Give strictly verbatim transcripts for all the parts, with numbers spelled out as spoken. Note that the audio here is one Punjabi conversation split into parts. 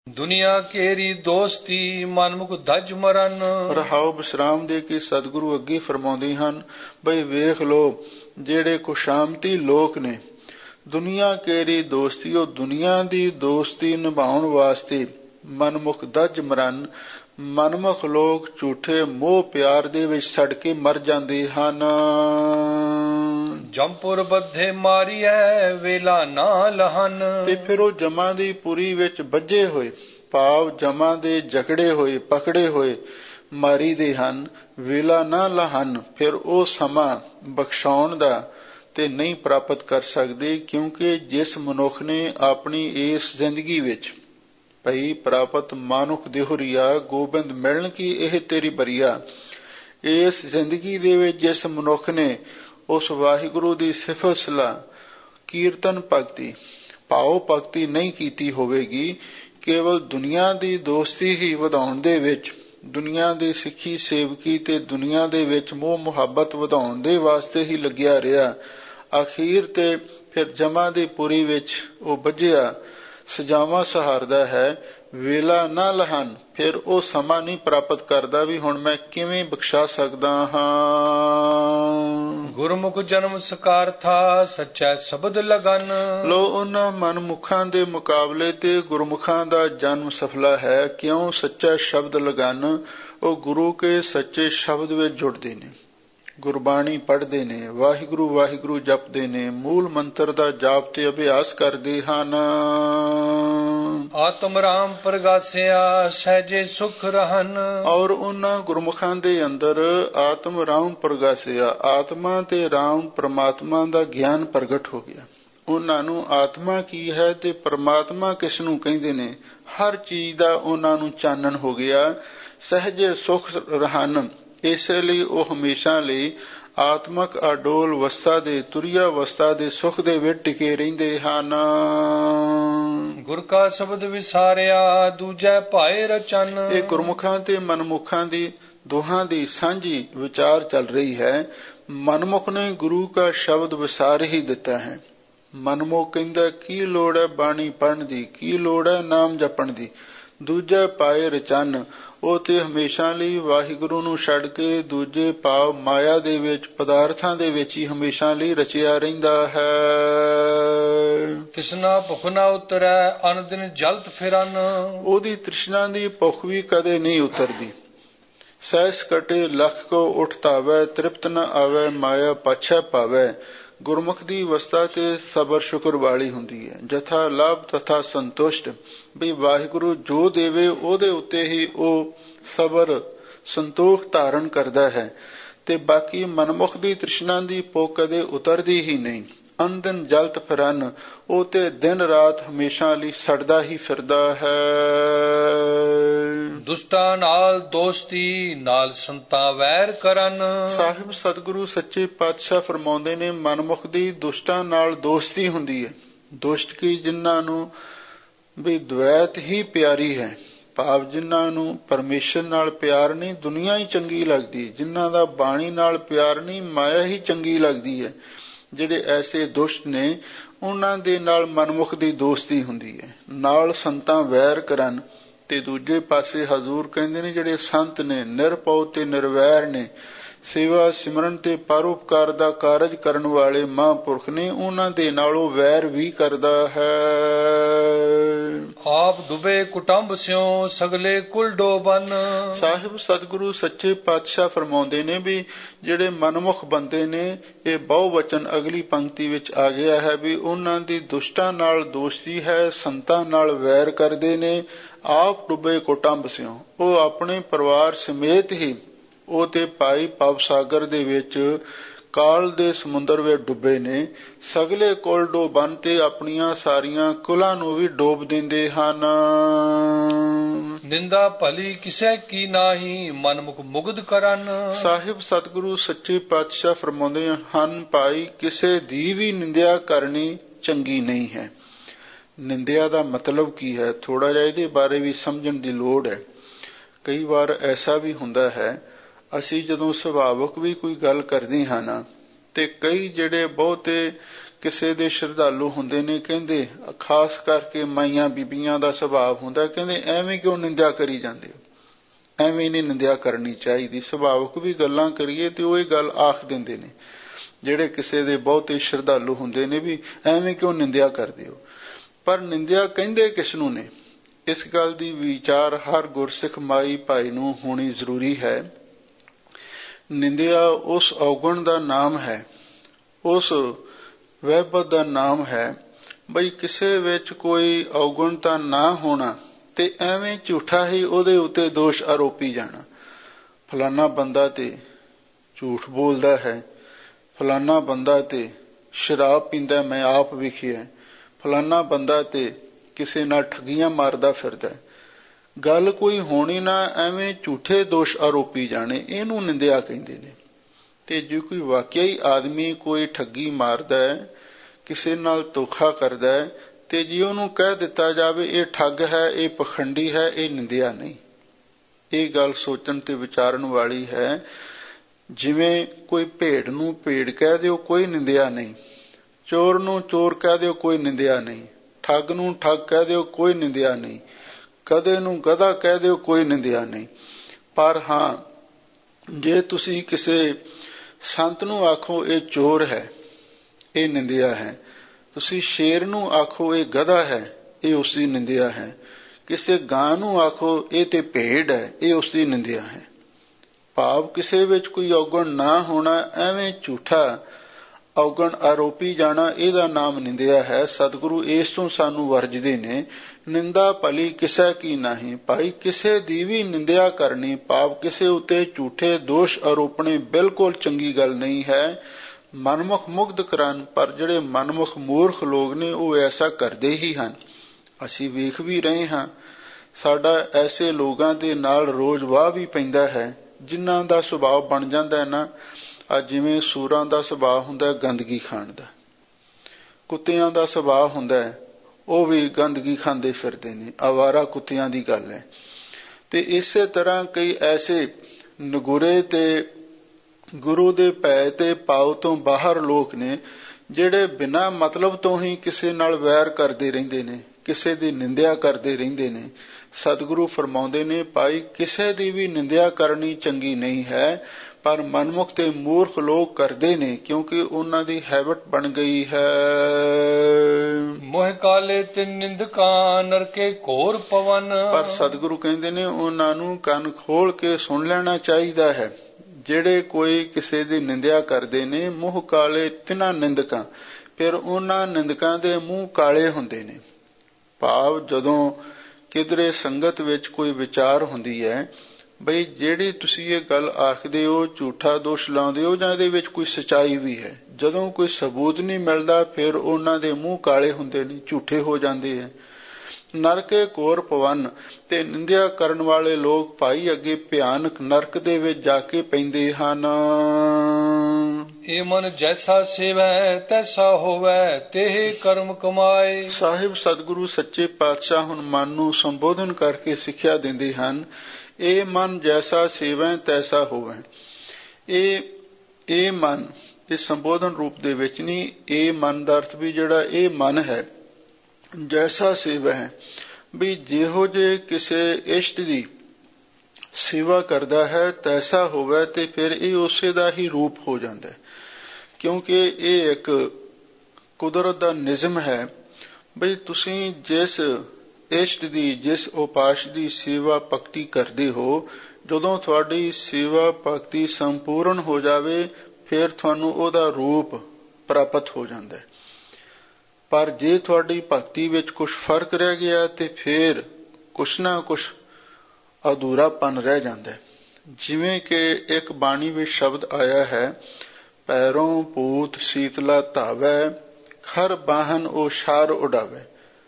ਦੁਨੀਆ ਕੇਰੀ ਦੋਸਤੀ ਮਨਮੁਖ ਧਜ ਮਰਨ। ਰਹਾਉ ਵਿਸਰਾਮ ਦੇ ਕੇ ਸਤਿਗੁਰੂ ਅੱਗੇ ਫਰਮਾਉਂਦੇ ਹਨ, ਬਈ ਵੇਖ ਲੋ ਜਿਹੜੇ ਕੁਸ਼ਾਮਤੀ ਲੋਕ ਨੇ, ਦੁਨੀਆ ਕੇਰੀ ਦੋਸਤੀ, ਉਹ ਦੁਨੀਆ ਦੀ ਦੋਸਤੀ ਨਿਭਾਉਣ ਵਾਸਤੇ ਮਨਮੁਖ ਧਜ ਮਰਨ, ਮਨਮੁਖ ਲੋਕ ਝੂਠੇ ਮੋਹ ਪਿਆਰ ਦੇ ਵਿੱਚ ਸੜ ਕੇ ਮਰ ਜਾਂਦੇ ਹਨ। ਜੰਪੁਰ ਬੱਧੇ ਮਾਰੀਐ ਵੇਲਾ ਨਾ ਲਹਨ। ਤੇ ਫਿਰ ਉਹ ਜਮਾਂ ਦੀ ਪੁਰੀ ਵਿੱਚ ਬੱਝੇ ਹੋਏ, ਭਾਵ ਜਮਾਂ ਦੇ ਜਕੜੇ ਹੋਏ, ਪਕੜੇ ਹੋਏ ਮਾਰੀ ਦੇ ਹਨ। ਵੇਲਾ ਨਾ ਲਹਨ, ਫਿਰ ਉਹ ਸਮਾਂ ਬਖਸ਼ਾਉਣ ਦਾ ਤੇ ਨਹੀਂ ਪ੍ਰਾਪਤ ਕਰ ਸਕਦੇ, ਕਿਉਂਕਿ ਜਿਸ ਮਨੁੱਖ ਨੇ ਆਪਣੀ ਇਸ ਜ਼ਿੰਦਗੀ ਵਿੱਚ ਭਈ ਪ੍ਰਾਪਤ ਮਾਨੁਖ ਦੇਹੁਰੀਆ ਗੋਬਿੰਦ ਮਿਲਣ ਕੀ ਇਹ ਤੇਰੀ ਬਰੀਆ, ਇਸ ਜ਼ਿੰਦਗੀ ਦੇ ਵਿੱਚ ਜਿਸ ਮਨੁੱਖ ਨੇ ਉਸ ਵਾਹਿਗੁਰੂ ਦੀ ਸਿਫਤ ਸਲਾਹ, ਕੀਰਤਨ ਭਗਤੀ, ਭਾਵ ਭਗਤੀ ਨਹੀਂ ਕੀਤੀ ਹੋਵੇਗੀ, ਕੇਵਲ ਦੁਨੀਆ ਦੀ ਦੋਸਤੀ ਹੀ ਵਧਾਉਣ ਦੇ ਵਿੱਚ, ਦੁਨੀਆ ਦੀ ਸਿੱਖੀ ਸੇਵਕੀ ਤੇ ਦੁਨੀਆ ਦੇ ਵਿੱਚ ਮੋਹ ਮੁਹੱਬਤ ਵਧਾਉਣ ਦੇ ਵਾਸਤੇ ਹੀ ਲੱਗਿਆ ਰਿਹਾ, ਅਖੀਰ ਤੇ ਫਿਰ ਜਮਾ ਦੀ ਪੁਰੀ ਵਿੱਚ ਉਹ ਬੱਝਿਆ ਸਜਾਵਾਂ ਸਹਾਰਦਾ ਹੈ। ਵੇਲਾ ਨਾ ਲਹਨ, ਫਿਰ ਉਹ ਸਮਾਂ ਨਹੀਂ ਪ੍ਰਾਪਤ ਕਰਦਾ ਵੀ ਹੁਣ ਮੈਂ ਕਿਵੇਂ ਬਖਸ਼ਾ ਸਕਦਾ ਹਾਂ। ਗੁਰਮੁਖ ਜਨਮ ਸਕਾਰਥਾ ਸੱਚਾ ਸ਼ਬਦ ਲਗਨ। ਲੋ ਉਹਨਾਂ ਮਨਮੁਖਾਂ ਦੇ ਮੁਕਾਬਲੇ ਤੇ ਗੁਰਮੁਖਾਂ ਦਾ ਜਨਮ ਸਫਲਾ ਹੈ। ਕਿਉਂ? ਸੱਚਾ ਸ਼ਬਦ ਲਗਨ, ਉਹ ਗੁਰੂ ਕੇ ਸੱਚੇ ਸ਼ਬਦ ਵਿੱਚ ਜੁੜਦੇ ਨੇ, ਗੁਰਬਾਣੀ ਪੜ੍ਹਦੇ ਨੇ, ਵਾਹਿਗੁਰੂ ਵਾਹਿਗੁਰੂ ਜਪਦੇ ਨੇ, ਮੂਲ ਮੰਤਰ ਦਾ ਜਾਪ ਤੇ ਅਭਿਆਸ ਕਰਦੇ ਹਨ। ਆਤਮ ਰਾਮ ਪ੍ਰਗਾਸਿਆ ਸਹਿਜੇ ਸੁਖ ਰਹਨ। ਔਰ ਉਹਨਾਂ ਗੁਰਮੁਖਾਂ ਦੇ ਅੰਦਰ ਆਤਮ ਰਾਮ ਪ੍ਰਗਾਸਿਆ, ਆਤਮਾ ਤੇ ਰਾਮ ਪ੍ਰਮਾਤਮਾ ਦਾ ਗਿਆਨ ਪ੍ਰਗਟ ਹੋ ਗਿਆ। ਉਹਨਾਂ ਨੂੰ ਆਤਮਾ ਕੀ ਹੈ ਤੇ ਪ੍ਰਮਾਤਮਾ ਕਿਸ ਨੂੰ ਕਹਿੰਦੇ ਨੇ, ਹਰ ਚੀਜ਼ ਦਾ ਉਹਨਾਂ ਨੂੰ ਚਾਨਣ ਹੋ ਗਿਆ। ਸਹਿਜੇ ਸੁਖ ਰਹਨ, ਇਸੇ ਲਈ ਉਹ ਹਮੇਸ਼ਾ ਲਈ ਆਤਮਕ ਅਡੋਲ ਅਵਸਥਾ ਦੇ, ਤੁਰੀਆ ਅਵਸਥਾ ਦੇ ਸੁਖ ਦੇ ਵਿੱਚ ਟਿਕੇ ਰਹਿੰਦੇ ਹਨ। ਗੁਰ ਕਾ ਸ਼ਬਦ ਵਿਸਾਰਿਆ ਦੂਜੈ ਭਾਏ ਰਚਨ। ਇਹ ਗੁਰਮੁਖਾਂ ਤੇ ਮਨਮੁਖਾਂ ਦੀ ਦੋਹਾਂ ਦੀ ਸਾਂਝੀ ਵਿਚਾਰ ਚੱਲ ਰਹੀ ਹੈ। ਮਨਮੁਖ ਨੇ ਗੁਰੂ ਕਾ ਸ਼ਬਦ ਵਿਸਾਰ ਹੀ ਦਿੱਤਾ ਹੈ। ਮਨਮੁਖ ਕਹਿੰਦਾ ਕੀ ਲੋੜ ਹੈ ਬਾਣੀ ਪੜ੍ਹਨ ਦੀ, ਕੀ ਲੋੜ ਹੈ ਨਾਮ ਜਪਣ ਦੀ। ਦੂਜੇ ਪਾਏ ਰਚਨ, ਉਹ ਤੇ ਹਮੇਸ਼ਾ ਲਈ ਵਾਹਿਗੁਰੂ ਨੂੰ ਛੱਡ ਕੇ ਦੂਜੇ ਭਾਵ ਮਾਇਆ ਦੇ ਵਿੱਚ, ਪਦਾਰਥਾਂ ਦੇ ਵਿੱਚ ਹੀ ਹਮੇਸ਼ਾ ਲਈ ਰਚਿਆ ਰਹਿੰਦਾ ਹੈ। ਤ੍ਰਿਸ਼ਨਾ ਭੁੱਖ ਨਾ ਉਤਰੈ ਅਨ ਦਿਨ ਜਲਤ ਫਿਰਨ। ਉਹਦੀ ਤ੍ਰਿਸ਼ਨਾ ਦੀ ਭੁੱਖ ਵੀ ਕਦੇ ਨਹੀਂ ਉਤਰਦੀ। ਸਹਿਸ ਕਟੇ ਲੱਖ ਕੋ ਉਠਤਾਵੈ, ਤ੍ਰਿਪਤ ਨ ਆਵੈ ਮਾਇਆ ਪਾਛੈ ਪਾਵੈ। ਗੁਰਮੁਖ ਦੀ ਅਵਸਥਾ ਤੇ ਸਬਰ ਸ਼ੁਕਰ ਵਾਲੀ ਹੁੰਦੀ ਹੈ। ਜਥਾ ਲਾਭ ਤਥਾ ਸੰਤੁਸ਼ਟ, ਵੀ ਵਾਹਿਗੁਰੂ ਜੋ ਦੇਵੇ ਉਹਦੇ ਉੱਤੇ ਹੀ ਉਹ ਸਬਰ ਸੰਤੋਖ ਧਾਰਨ ਕਰਦਾ ਹੈ। ਤੇ ਬਾਕੀ ਮਨਮੁਖ ਦੀ ਤ੍ਰਿਸ਼ਨਾ ਦੀ ਭੁੱਖ ਕਦੇ ਉਤਰਦੀ ਹੀ ਨਹੀਂ। ਅਨਦਿਨ ਜਲਤ ਫਿਰਨ, ਉਹ ਤੇ ਦਿਨ ਰਾਤ ਹਮੇਸ਼ਾ ਲਈ ਸੜਦਾ ਹੀ ਫਿਰਦਾ ਹੈ। ਦੁਸ਼ਟਾਂ ਨਾਲ ਦੋਸਤੀ ਨਾਲ ਸੰਤਾਂ ਵੈਰ ਕਰਨ। ਸਾਹਿਬ ਸਤਿਗੁਰੂ ਸੱਚੇ ਪਾਤਸ਼ਾਹ ਫਰਮਾਉਂਦੇ ਨੇ, ਮਨਮੁਖ ਦੀ ਦੁਸ਼ਟਾਂ ਨਾਲ ਦੋਸਤੀ ਹੁੰਦੀ ਹੈ। ਦੁਸ਼ਟ ਕੀ? ਜਿਨ੍ਹਾਂ ਨੂੰ ਵੀ ਦਵੈਤ ਹੀ ਪਿਆਰੀ ਹੈ, ਭਾਵ ਜਿਨ੍ਹਾਂ ਨੂੰ ਪਰਮੇਸ਼ਰ ਨਾਲ ਪਿਆਰ ਨਹੀਂ, ਦੁਨੀਆ ਹੀ ਚੰਗੀ ਲੱਗਦੀ। ਜਿਨ੍ਹਾਂ ਦਾ ਬਾਣੀ ਨਾਲ ਪਿਆਰ ਨਹੀਂ, ਮਾਇਆ ਹੀ ਚੰਗੀ ਲੱਗਦੀ ਹੈ। ਜਿਹੜੇ ਐਸੇ ਦੁਸ਼ਟ ਨੇ, ਉਹਨਾਂ ਦੇ ਨਾਲ ਮਨਮੁਖ ਦੀ ਦੋਸਤੀ ਹੁੰਦੀ ਹੈ। ਨਾਲ ਸੰਤਾਂ ਵੈਰ ਕਰਨ। ਤੇ ਦੂਜੇ ਪਾਸੇ ਹਜ਼ੂਰ ਕਹਿੰਦੇ ਨੇ ਜਿਹੜੇ ਸੰਤ ਨੇ, ਨਿਰਭਉ ਤੇ ਨਿਰਵੈਰ ਨੇ, ਸੇਵਾ ਸਿਮਰਨ ਤੇ ਪਰਉਪਕਾਰ ਦਾ ਕਾਰਜ ਕਰਨ ਵਾਲੇ ਮਹਾਂਪੁਰਖ ਨੇ, ਉਹਨਾਂ ਦੇ ਨਾਲੋਂ ਵੈਰ ਵੀ ਕਰਦਾ ਹੈ। ਆਪ ਡੁਬੇ ਕੁਟੰਬ ਸਿਓ ਸਗਲੇ ਕੁਲ ਡੋਬਨ। ਸਾਹਿਬ ਸਤਿਗੁਰੂ ਸੱਚੇ ਪਾਤਸ਼ਾਹ ਫਰਮਾਉਂਦੇ ਨੇ ਵੀ ਜਿਹੜੇ ਮਨਮੁਖ ਬੰਦੇ ਨੇ, ਇਹ ਬਹੁ ਵਚਨ ਅਗਲੀ ਪੰਕਤੀ ਵਿੱਚ ਆ ਗਿਆ ਹੈ ਵੀ ਉਹਨਾਂ ਦੀ ਦੁਸ਼ਟਾਂ ਨਾਲ ਦੋਸਤੀ ਹੈ, ਸੰਤਾਂ ਨਾਲ ਵੈਰ ਕਰਦੇ ਨੇ। ਆਪ ਡੁੱਬੇ ਕੁਟੰਬ ਸਿਓ, ਉਹ ਆਪਣੇ ਪਰਿਵਾਰ ਸਮੇਤ ਹੀ ਉਹ ਤੇ ਭਾਈ ਭਵ ਸਾਗਰ ਦੇ ਵਿੱਚ, ਕਾਲ ਦੇ ਸਮੁੰਦਰ ਵਿੱਚ ਡੁੱਬੇ ਨੇ। ਸਗਲੇ ਕੁਲ ਡੋਬਨ, ਤੇ ਆਪਣੀਆਂ ਸਾਰੀਆਂ ਕੁਲਾਂ ਨੂੰ ਵੀ ਡੋਬ ਦਿੰਦੇ ਹਨ। ਨਿੰਦਾ ਭਲੀ ਕਿਸੇ ਕੀ ਨਾਹੀ ਮਨਮੁਖ ਮੁਗਧ ਕਰਨ। ਸਾਹਿਬ ਸਤਿਗੁਰੂ ਸੱਚੇ ਪਾਤਸ਼ਾਹ ਫਰਮਾਉਂਦੇ ਹਨ, ਭਾਈ ਕਿਸੇ ਦੀ ਵੀ ਨਿੰਦਿਆ ਕਰਨੀ ਚੰਗੀ ਨਹੀਂ ਹੈ। ਨਿੰਦਿਆ ਦਾ ਮਤਲਬ ਕੀ ਹੈ, ਥੋੜਾ ਜਿਹਾ ਇਹਦੇ ਬਾਰੇ ਵੀ ਸਮਝਣ ਦੀ ਲੋੜ ਹੈ। ਕਈ ਵਾਰ ਐਸਾ ਵੀ ਹੁੰਦਾ ਹੈ, ਅਸੀਂ ਜਦੋਂ ਸੁਭਾਵਕ ਵੀ ਕੋਈ ਗੱਲ ਕਰਦੇ ਹਾਂ ਨਾ, ਤੇ ਕਈ ਜਿਹੜੇ ਬਹੁਤੇ ਕਿਸੇ ਦੇ ਸ਼ਰਧਾਲੂ ਹੁੰਦੇ ਨੇ, ਕਹਿੰਦੇ ਖਾਸ ਕਰਕੇ ਮਾਈਆਂ ਬੀਬੀਆਂ ਦਾ ਸੁਭਾਅ ਹੁੰਦਾ, ਕਹਿੰਦੇ ਐਵੇਂ ਕਿਉਂ ਨਿੰਦਿਆ ਕਰੀ ਜਾਂਦੇ ਹੋ, ਐਵੇਂ ਨਹੀਂ ਨਿੰਦਿਆ ਕਰਨੀ ਚਾਹੀਦੀ, ਸੁਭਾਵਕ ਵੀ ਗੱਲਾਂ ਕਰੀਏ ਤੇ ਉਹ ਇਹ ਗੱਲ ਆਖ ਦਿੰਦੇ ਨੇ ਜਿਹੜੇ ਕਿਸੇ ਦੇ ਬਹੁਤੇ ਸ਼ਰਧਾਲੂ ਹੁੰਦੇ ਨੇ, ਵੀ ਐਵੇਂ ਕਿਉਂ ਨਿੰਦਿਆ ਕਰਦੇ ਹੋ। ਪਰ ਨਿੰਦਿਆ ਕਹਿੰਦੇ ਕਿਸ ਨੂੰ ਨੇ, ਇਸ ਗੱਲ ਦੀ ਵਿਚਾਰ ਹਰ ਗੁਰਸਿੱਖ ਮਾਈ ਭਾਈ ਨੂੰ ਹੋਣੀ ਜ਼ਰੂਰੀ ਹੈ। ਨਿੰਦਿਆ ਉਸ ਔਗਣ ਦਾ ਨਾਮ ਹੈ, ਉਸ ਵਹਿਬਤ ਦਾ ਨਾਮ ਹੈ, ਬਈ ਕਿਸੇ ਵਿੱਚ ਕੋਈ ਔਗਣ ਤਾਂ ਨਾ ਹੋਣਾ ਤੇ ਐਵੇਂ ਝੂਠਾ ਹੀ ਉਹਦੇ ਉੱਤੇ ਦੋਸ਼ ਆਰੋਪੀ ਜਾਣਾ। ਫਲਾਨਾ ਬੰਦਾ ਤੇ ਝੂਠ ਬੋਲਦਾ ਹੈ, ਫਲਾਨਾ ਬੰਦਾ ਤੇ ਸ਼ਰਾਬ ਪੀਂਦਾ, ਮੈਂ ਆਪ ਵੇਖਿਆ, ਫਲਾਨਾ ਬੰਦਾ ਤੇ ਕਿਸੇ ਨਾਲ ਠੱਗੀਆਂ ਮਾਰਦਾ ਫਿਰਦਾ। ਗੱਲ ਕੋਈ ਹੋਣੀ ਨਾ, ਐਵੇਂ ਝੂਠੇ ਦੋਸ਼ ਆਰੋਪੀ ਜਾਣੇ, ਇਹਨੂੰ ਨਿੰਦਿਆ ਕਹਿੰਦੇ ਨੇ। ਤੇ ਜੇ ਕੋਈ ਵਾਕਿਆ ਹੀ ਆਦਮੀ ਕੋਈ ਠੱਗੀ ਮਾਰਦਾ ਹੈ, ਕਿਸੇ ਨਾਲ ਧੋਖਾ ਕਰਦਾ ਹੈ, ਤੇ ਜੇ ਉਹਨੂੰ ਕਹਿ ਦਿੱਤਾ ਜਾਵੇ ਇਹ ਠੱਗ ਹੈ, ਇਹ ਪਖੰਡੀ ਹੈ, ਇਹ ਨਿੰਦਿਆ ਨਹੀਂ। ਇਹ ਗੱਲ ਸੋਚਣ ਤੇ ਵਿਚਾਰਨ ਵਾਲੀ ਹੈ। ਜਿਵੇਂ ਕੋਈ ਭੇਡ ਨੂੰ ਭੇਡ ਕਹਿ ਦਿਓ, ਕੋਈ ਨਿੰਦਿਆ ਨਹੀਂ, ਚੋਰ ਨੂੰ ਚੋਰ ਕਹਿ ਦਿਓ, ਕੋਈ ਨਿੰਦਿਆ ਨਹੀਂ, ਠੱਗ ਨੂੰ ਠੱਗ ਕਹਿ ਦਿਓ, ਕੋਈ ਨਿੰਦਿਆ ਨਹੀਂ, ਗਧੇ ਨੂੰ ਗਧਾ ਕਹਿ ਦਿਓ, ਕੋਈ ਨਿੰਦਿਆ ਨਹੀਂ। ਪਰ ਹਾਂ, ਜੇ ਤੁਸੀਂ ਕਿਸੇ ਸੰਤ ਨੂੰ ਆਖੋ ਇਹ ਚੋਰ ਹੈ, ਇਹ ਨਿੰਦਿਆ ਹੈ। ਤੁਸੀਂ ਸ਼ੇਰ ਨੂੰ ਆਖੋ ਇਹ ਗਧਾ ਹੈ, ਇਹ ਉਸ ਦੀ ਨਿੰਦਿਆ ਹੈ। ਕਿਸੇ ਗਾਂ ਨੂੰ ਆਖੋ ਇਹ ਤੇ ਭੇਡ ਹੈ, ਇਹ ਉਸ ਦੀ ਨਿੰਦਿਆ ਹੈ। ਭਾਵ ਕਿਸੇ ਵਿੱਚ ਕੋਈ ਔਗਣ ਨਾ ਹੋਣਾ, ਐਵੇਂ ਝੂਠਾ ਔਗਣ ਆਰੋਪੀ ਜਾਣਾ, ਇਹਦਾ ਨਾਮ ਨਿੰਦਿਆ ਹੈ। ਸਤਿਗੁਰੂ ਇਸ ਤੋਂ ਸਾਨੂੰ ਵਰਜਦੇ ਨੇ, ਨਿੰਦਾ ਭਲੀ ਕਿਸੇ ਕੀ ਨਹੀਂ। ਭਾਈ ਕਿਸੇ ਦੀ ਵੀ ਨਿੰਦਿਆ ਕਰਨੀ, ਭਾਵ ਕਿਸੇ ਉੱਤੇ ਝੂਠੇ ਦੋਸ਼ ਆਰੋਪਣੇ ਬਿਲਕੁਲ ਚੰਗੀ ਗੱਲ ਨਹੀਂ ਹੈ। ਮਨਮੁਖ ਮੁਗਧ ਕਰਨ, ਪਰ ਜਿਹੜੇ ਮਨਮੁਖ ਮੂਰਖ ਲੋਕ ਨੇ ਉਹ ਐਸਾ ਕਰਦੇ ਹੀ ਹਨ। ਅਸੀਂ ਵੇਖ ਵੀ ਰਹੇ ਹਾਂ, ਸਾਡਾ ਐਸੇ ਲੋਕਾਂ ਦੇ ਨਾਲ ਰੋਜ਼ ਵਾਹ ਵੀ ਪੈਂਦਾ ਹੈ, ਜਿਨ੍ਹਾਂ ਦਾ ਸੁਭਾਅ ਬਣ ਜਾਂਦਾ ਹੈ ਨਾ, ਅੱਜ ਜਿਵੇਂ ਸੂਰਾਂ ਦਾ ਸੁਭਾਅ ਹੁੰਦਾ ਗੰਦਗੀ ਖਾਣ ਦਾ, ਕੁੱਤਿਆਂ ਦਾ ਸੁਭਾਅ ਹੁੰਦਾ ਹੈ ਉਹ ਵੀ ਗੰਦਗੀ ਖਾਂਦੇ ਫਿਰਦੇ ਨੇ, ਆਵਾਰਾ ਕੁੱਤਿਆਂ ਦੀ ਗੱਲ ਹੈ। ਤੇ ਇਸੇ ਤਰ੍ਹਾਂ ਕਈ ਐਸੇ ਨਗੁਰੇ ਤੇ ਗੁਰੂ ਦੇ ਭੈ ਤੇ ਭਾਵ ਤੋਂ ਬਾਹਰ ਲੋਕ ਨੇ, ਜਿਹੜੇ ਬਿਨਾਂ ਮਤਲਬ ਤੋਂ ਹੀ ਕਿਸੇ ਨਾਲ ਵੈਰ ਕਰਦੇ ਰਹਿੰਦੇ ਨੇ, ਕਿਸੇ ਦੀ ਨਿੰਦਿਆ ਕਰਦੇ ਰਹਿੰਦੇ ਨੇ। ਸਤਿਗੁਰੂ ਫਰਮਾਉਂਦੇ ਨੇ, ਭਾਈ ਕਿਸੇ ਦੀ ਵੀ ਨਿੰਦਿਆ ਕਰਨੀ ਚੰਗੀ ਨਹੀਂ ਹੈ, ਪਰ ਮਨਮੁਖ ਤੇ ਮੂਰਖ ਲੋਕ ਕਰਦੇ ਨੇ, ਕਿਉਂਕਿ ਉਹਨਾਂ ਦੀ ਹੈਬਿਟ ਬਣ ਗਈ ਹੈ। ਮੋਹ ਕਾਲੇ ਤੇ ਨਿੰਦਕਾਂ ਨਰਕੇ ਘੋਰ ਪਵਨ। ਪਰ ਸਤਿਗੁਰੂ ਕਹਿੰਦੇ ਨੇ ਉਹਨਾਂ ਨੂੰ ਕੰਨ ਖੋਲ ਕੇ ਸੁਣ ਲੈਣਾ ਚਾਹੀਦਾ ਹੈ। ਜਿਹੜੇ ਕੋਈ ਕਿਸੇ ਦੀ ਨਿੰਦਿਆ ਕਰਦੇ ਨੇ, ਮੂੰਹ ਕਾਲੇ ਤਿੰਨਾਂ ਨਿੰਦਕਾਂ, ਫਿਰ ਉਹਨਾਂ ਨਿੰਦਕਾਂ ਦੇ ਮੂੰਹ ਕਾਲੇ ਹੁੰਦੇ ਨੇ। ਭਾਵ ਜਦੋਂ ਕਿਧਰੇ ਸੰਗਤ ਵਿੱਚ ਕੋਈ ਵਿਚਾਰ ਹੁੰਦੀ ਹੈ, ਬਈ ਜਿਹੜੀ ਤੁਸੀਂ ਇਹ ਗੱਲ ਆਖਦੇ ਹੋ, ਝੂਠਾ ਦੋਸ਼ ਲਾਉਂਦੇ ਹੋ, ਜਾਂ ਇਹਦੇ ਵਿੱਚ ਕੋਈ ਸਚਾਈ ਵੀ ਹੈ, ਜਦੋਂ ਕੋਈ ਸਬੂਤ ਨਹੀਂ ਮਿਲਦਾ, ਫਿਰ ਉਹਨਾਂ ਦੇ ਮੂੰਹ ਕਾਲੇ ਹੁੰਦੇ ਨੇ, ਝੂਠੇ ਹੋ ਜਾਂਦੇ ਹੈ। ਨਰਕੇ ਘੋਰ ਪਵਨ, ਤੇ ਨਿੰਦਿਆ ਕਰਨ ਵਾਲੇ ਲੋਕ ਭਾਈ ਅੱਗੇ ਭਿਆਨਕ ਨਰਕ ਦੇ ਵਿੱਚ ਜਾ ਕੇ ਪੈਂਦੇ ਹਨ। ਇਹ ਮਨ ਜੈਸਾ ਸੇਵੈ ਤੈਸਾ ਹੋਵੈ, ਤੇ ਕਰਮ ਕਮਾਏ। ਸਾਹਿਬ ਸਤਿਗੁਰੂ ਸੱਚੇ ਪਾਤਸ਼ਾਹ ਹੁਣ ਮਨ ਨੂੰ ਸੰਬੋਧਨ ਕਰਕੇ ਸਿੱਖਿਆ ਦਿੰਦੇ ਹਨ। ਇਹ ਮਨ ਜੈਸਾ ਸੇਵੈ ਤੈਸਾ ਹੋਵੈ। ਇਹ ਇਹ ਮਨ ਇਹ ਸੰਬੋਧਨ ਰੂਪ ਦੇ ਵਿੱਚ ਨਹੀਂ, ਇਹ ਮਨ ਦਾ ਅਰਥ ਵੀ ਜਿਹੜਾ ਇਹ ਮਨ ਹੈ, ਜੈਸਾ ਸੇਵਾ ਹੈ, ਵੀ ਜਿਹੋ ਜੇ ਕਿਸੇ ਇਸ਼ਟ ਦੀ ਸੇਵਾ ਕਰਦਾ ਹੈ ਤੈਸਾ ਹੋਵੇ, ਤੇ ਫਿਰ ਇਹ ਉਸੇ ਦਾ ਹੀ ਰੂਪ ਹੋ ਜਾਂਦਾ ਹੈ। ਕਿਉਂਕਿ ਇਹ ਇੱਕ ਕੁਦਰਤ ਦਾ ਨਿਯਮ ਹੈ, ਬਈ ਤੁਸੀਂ ਜਿਸ ਇਸ਼ਟ ਦੀ, ਜਿਸ ਉਪਾਸ਼ ਦੀ ਸੇਵਾ ਭਗਤੀ ਕਰਦੇ ਹੋ, ਜਦੋਂ ਤੁਹਾਡੀ ਸੇਵਾ ਭਗਤੀ ਸੰਪੂਰਨ ਹੋ ਜਾਵੇ, ਫਿਰ ਤੁਹਾਨੂੰ ਉਹਦਾ ਰੂਪ ਪ੍ਰਾਪਤ ਹੋ ਜਾਂਦਾ ਹੈ। ਪਰ ਜੇ ਤੁਹਾਡੀ ਭਗਤੀ ਵਿੱਚ ਕੁਝ ਫਰਕ ਰਹਿ ਗਿਆ, ਤੇ ਫਿਰ ਕੁਛ ਨਾ ਕੁਛ ਅਧੂਰਾਪਨ ਰਹਿ ਜਾਂਦਾ ਹੈ। ਜਿਵੇਂ ਕਿ ਇੱਕ ਬਾਣੀ ਵਿੱਚ ਸ਼ਬਦ ਆਇਆ ਹੈ, ਪੈਰੋਂ ਪੂਤ ਸੀਤਲਾ ਧਾਵੈ, ਖਰ ਬਾਹਨ ਉਹ ਸ਼ਾਰ ਉਡਾਵੇ।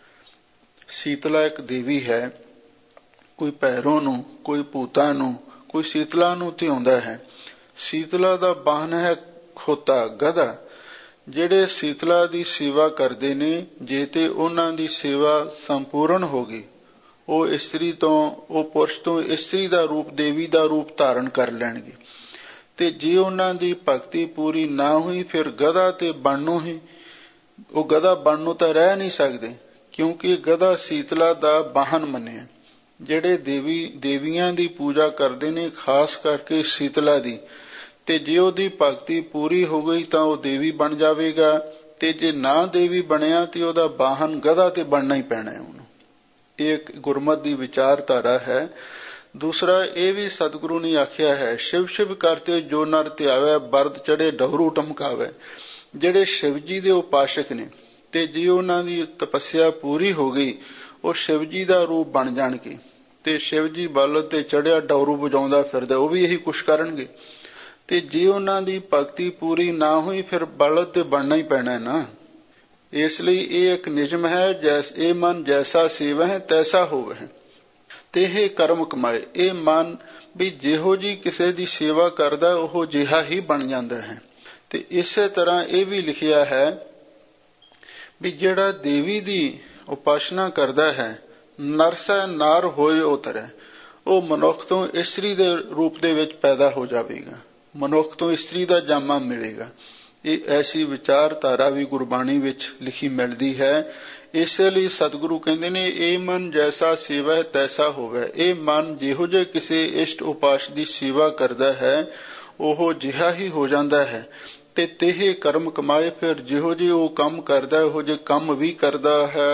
ਸੀਤਲਾ ਇੱਕ ਦੇਵੀ ਹੈ, ਕੋਈ ਪੈਰੋਂ ਨੂੰ, ਕੋਈ ਭੂਤਾਂ ਨੂੰ, ਕੋਈ ਸੀਤਲਾ ਨੂੰ ਧਿਆਉਂਦਾ ਹੈ। ਸੀਤਲਾ ਦਾ ਬਾਹਨ ਹੈ ਖੋਤਾ, ਗਧਾ। ਜਿਹੜੇ ਸੀਤਲਾ ਦੀ ਸੇਵਾ ਕਰਦੇ ਨੇ, ਜੇ ਤੇ ਉਹਨਾਂ ਦੀ ਸੇਵਾ ਸੰਪੂਰਨ ਹੋ ਗਈ, ਉਹ ਇਸਤਰੀ ਤੋਂ, ਉਹ ਪੁਰਸ਼ ਤੋਂ ਇਸਤਰੀ ਦਾ ਰੂਪ, ਦੇਵੀ ਦਾ ਰੂਪ ਧਾਰਨ ਕਰ ਲੈਣਗੇ। ਤੇ ਜੇ ਉਹਨਾਂ ਦੀ ਭਗਤੀ ਪੂਰੀ ਨਾ ਹੋਈ, ਫਿਰ ਗਧਾ ਤੇ ਬਣਨੋਂ ਹੀ ਉਹ ਗਧਾ ਬਣਨ ਨੂੰ ਤਾਂ ਰਹਿ ਨਹੀਂ ਸਕਦੇ, ਕਿਉਂਕਿ ਗਧਾ ਸੀਤਲਾ ਦਾ ਵਾਹਨ ਮੰਨਿਆ। ਜਿਹੜੇ ਦੇਵੀ ਦੇਵੀਆਂ ਦੀ ਪੂਜਾ ਕਰਦੇ ਨੇ, ਖਾਸ ਕਰਕੇ ਸੀਤਲਾ ਦੀ, ਤੇ ਜੇ ਉਹਦੀ ਭਗਤੀ ਪੂਰੀ ਹੋ ਗਈ ਤਾਂ ਉਹ ਦੇਵੀ ਬਣ ਜਾਵੇਗਾ, ਤੇ ਜੇ ਨਾ ਦੇਵੀ ਬਣਿਆ ਤੇ ਉਹਦਾ ਵਾਹਨ ਗਧਾ ਤੇ ਬਣਨਾ ਹੀ ਪੈਣਾ ਹੈ ਉਹਨੂੰ। ਇਹ ਇੱਕ ਗੁਰਮਤਿ ਦੀ ਵਿਚਾਰਧਾਰਾ ਹੈ। ਦੂਸਰਾ ਇਹ ਵੀ ਸਤਿਗੁਰੂ ਨੇ ਆਖਿਆ ਹੈ, ਸ਼ਿਵ ਸ਼ਿਵ ਕਰਤੇ ਜੋ ਨਰ ਧਿਆਵੈ, ਬਰਦ ਚੜੇ ਡਹਰੂ ਟਮਕਾਵੈ। ਜਿਹੜੇ ਸ਼ਿਵ ਜੀ ਦੇ ਉਪਾਸ਼ਕ ਨੇ ਤੇ ਜੇ ਉਹਨਾਂ ਦੀ ਤਪੱਸਿਆ ਪੂਰੀ ਹੋ ਗਈ, ਉਹ ਸ਼ਿਵ ਜੀ ਦਾ ਰੂਪ ਬਣ ਜਾਣਗੇ, ਤੇ ਸ਼ਿਵ ਜੀ ਬਲਦ ਤੇ ਚੜਿਆ ਡਹਰੂ ਵਜਾਉਂਦਾ ਫਿਰਦਾ, ਉਹ ਵੀ ਇਹੀ ਕੁਛ ਕਰਨਗੇ। ਤੇ ਜੇ ਉਹਨਾਂ ਦੀ ਭਗਤੀ ਪੂਰੀ ਨਾ ਹੋਈ, ਫਿਰ ਬਲਦ ਤੇ ਬਣਨਾ ਹੀ ਪੈਣਾ ਨਾ। ਇਸ ਲਈ ਇਹ ਇੱਕ ਨਿਯਮ ਹੈ, ਜੈਸ ਇਹ ਮਨ ਜੈਸਾ ਸੇਵਹਿ ਤੈਸਾ ਹੋਵਹਿ, ਤੇ ਇਹ ਕਰਮ ਕਮਾਏ। ਇਹ ਮਨ ਵੀ ਜਿਹੋ ਜੀ ਕਿਸੇ ਦੀ ਸੇਵਾ ਕਰਦਾ, ਉਹ ਜਿਹਾ ਹੀ ਬਣ ਜਾਂਦਾ ਹੈ। ਤੇ ਇਸੇ ਤਰ੍ਹਾਂ ਇਹ ਵੀ ਲਿਖਿਆ ਹੈ ਵੀ ਜਿਹੜਾ ਦੇਵੀ ਦੀ ਉਪਾਸਨਾ ਕਰਦਾ ਹੈ, ਨਰਸੈ ਨਾਰ ਹੋਏ ਉਤਰੈ, ਉਹ ਮਨੁੱਖ ਤੋਂ ਇਸਤਰੀ ਦੇ ਰੂਪ ਦੇ ਵਿੱਚ ਪੈਦਾ ਹੋ ਜਾਵੇਗਾ, ਮਨੁੱਖ ਤੋਂ ਇਸਤਰੀ ਦਾ ਜਾਮਾ ਮਿਲੇਗਾ। ਇਹ ਐਸੀ ਵਿਚਾਰਧਾਰਾ ਵੀ ਗੁਰਬਾਣੀ ਵਿੱਚ ਲਿਖੀ ਮਿਲਦੀ ਹੈ। ਇਸੇ ਲਈ ਸਤਿਗੁਰੂ ਕਹਿੰਦੇ ਨੇ, ਇਹ ਮਨ ਜੈਸਾ ਸੇਵੈ ਤੈਸਾ ਹੋਵੇ। ਇਹ ਮਨ ਜਿਹੋ ਜਿਹੇ ਕਿਸੇ ਇਸ਼ਟ ਉਪਾਸ ਦੀ ਸੇਵਾ ਕਰਦਾ ਹੈ, ਉਹ ਜਿਹਾ ਹੀ ਹੋ ਜਾਂਦਾ ਹੈ। ਤੇ ਤੇਹ ਕਰਮ ਕਮਾਏ, ਫਿਰ ਜਿਹੋ ਜਿਹੇ ਉਹ ਕੰਮ ਕਰਦਾ, ਉਹੋ ਜਿਹੇ ਕੰਮ ਵੀ ਕਰਦਾ ਹੈ।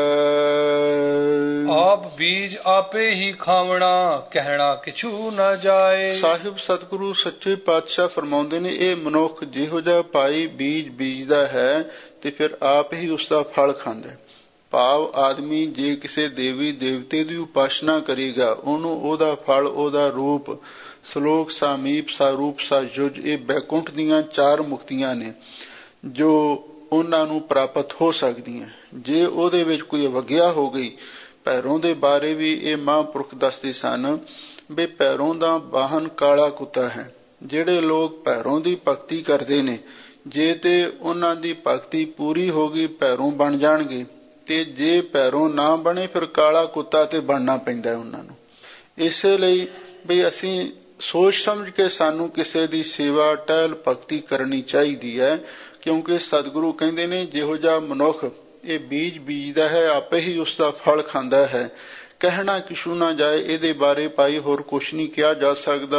ਆਪ ਬੀਜ ਆਪੇ ਹੀ ਖਾਵਣਾ, ਕਹਿਣਾ ਕਿਛੂ ਨਾ ਜਾਏ। ਸਾਹਿਬ ਸਤਿਗੁਰੂ ਸੱਚੇ ਪਾਤਸ਼ਾਹ ਫਰਮਾਉਂਦੇ ਨੇ, ਇਹ ਮਨੁੱਖ ਜਿਹੋ ਜਿਹਾ ਭਾਈ ਬੀਜ ਬੀਜਦਾ ਹੈ, ਤੇ ਫਿਰ ਆਪ ਹੀ ਉਸ ਦਾ ਫਲ ਖਾਂਦਾ। ਭਾਵ ਆਦਮੀ ਜੇ ਕਿਸੇ ਦੇਵੀ ਦੇਵਤੇ ਦੀ ਉਪਾਸਨਾ ਕਰੇਗਾ, ਉਹਨੂੰ ਉਹਦਾ ਫਲ, ਉਹਦਾ ਰੂਪ, ਸਲੋਕ ਸਾਮੀਪ ਸਾਰੂਪ ਸਾਯੁਜ, ਇਹ ਬੈਕੁੰਠ ਦੀਆਂ ਚਾਰ ਮੁਕਤੀਆਂ ਨੇ ਜੋ ਉਹਨਾਂ ਨੂੰ ਪ੍ਰਾਪਤ ਹੋ ਸਕਦੀਆਂ। ਜੇ ਉਹਦੇ ਵਿੱਚ ਕੋਈ ਅਵਗਿਆ ਹੋ ਗਈ, ਭੈਰੋਂ ਦੇ ਬਾਰੇ ਵੀ ਇਹ ਮਹਾਂਪੁਰਖ ਦੱਸਦੇ ਸਨ ਵੀ ਭੈਰੋਂ ਦਾ ਵਾਹਨ ਕਾਲਾ ਕੁੱਤਾ ਹੈ। ਜਿਹੜੇ ਲੋਕ ਭੈਰੋਂ ਦੀ ਭਗਤੀ ਕਰਦੇ ਨੇ, ਜੇ ਤੇ ਉਹਨਾਂ ਦੀ ਭਗਤੀ ਪੂਰੀ ਹੋ ਗਈ, ਭੈਰੋਂ ਬਣ ਜਾਣਗੇ, ਤੇ ਜੇ ਭੈਰੋਂ ਨਾ ਬਣੇ, ਫਿਰ ਕਾਲਾ ਕੁੱਤਾ ਤੇ ਬਣਨਾ ਪੈਂਦਾ ਉਹਨਾਂ ਨੂੰ। ਇਸੇ ਲਈ ਵੀ ਅਸੀਂ ਸੋਚ ਸਮਝ ਕੇ ਸਾਨੂੰ ਕਿਸੇ ਦੀ ਸੇਵਾ ਟਹਿਲ ਭਗਤੀ ਕਰਨੀ ਚਾਹੀਦੀ ਹੈ, ਕਿਉਂਕਿ ਸਤਿਗੁਰੂ ਕਹਿੰਦੇ ਨੇ, ਜਿਹੋ ਜਿਹਾ ਮਨੁੱਖ ਇਹ ਬੀਜ ਬੀਜਦਾ ਹੈ, ਆਪੇ ਹੀ ਉਸ ਦਾ ਫਲ ਖਾਂਦਾ ਹੈ। ਕਹਿਣਾ ਕਿਛੂ ਨਾ ਜਾਏ, ਇਹਦੇ ਬਾਰੇ ਭਾਈ ਹੋਰ ਕੁਛ ਨਹੀਂ ਕਿਹਾ ਜਾ ਸਕਦਾ।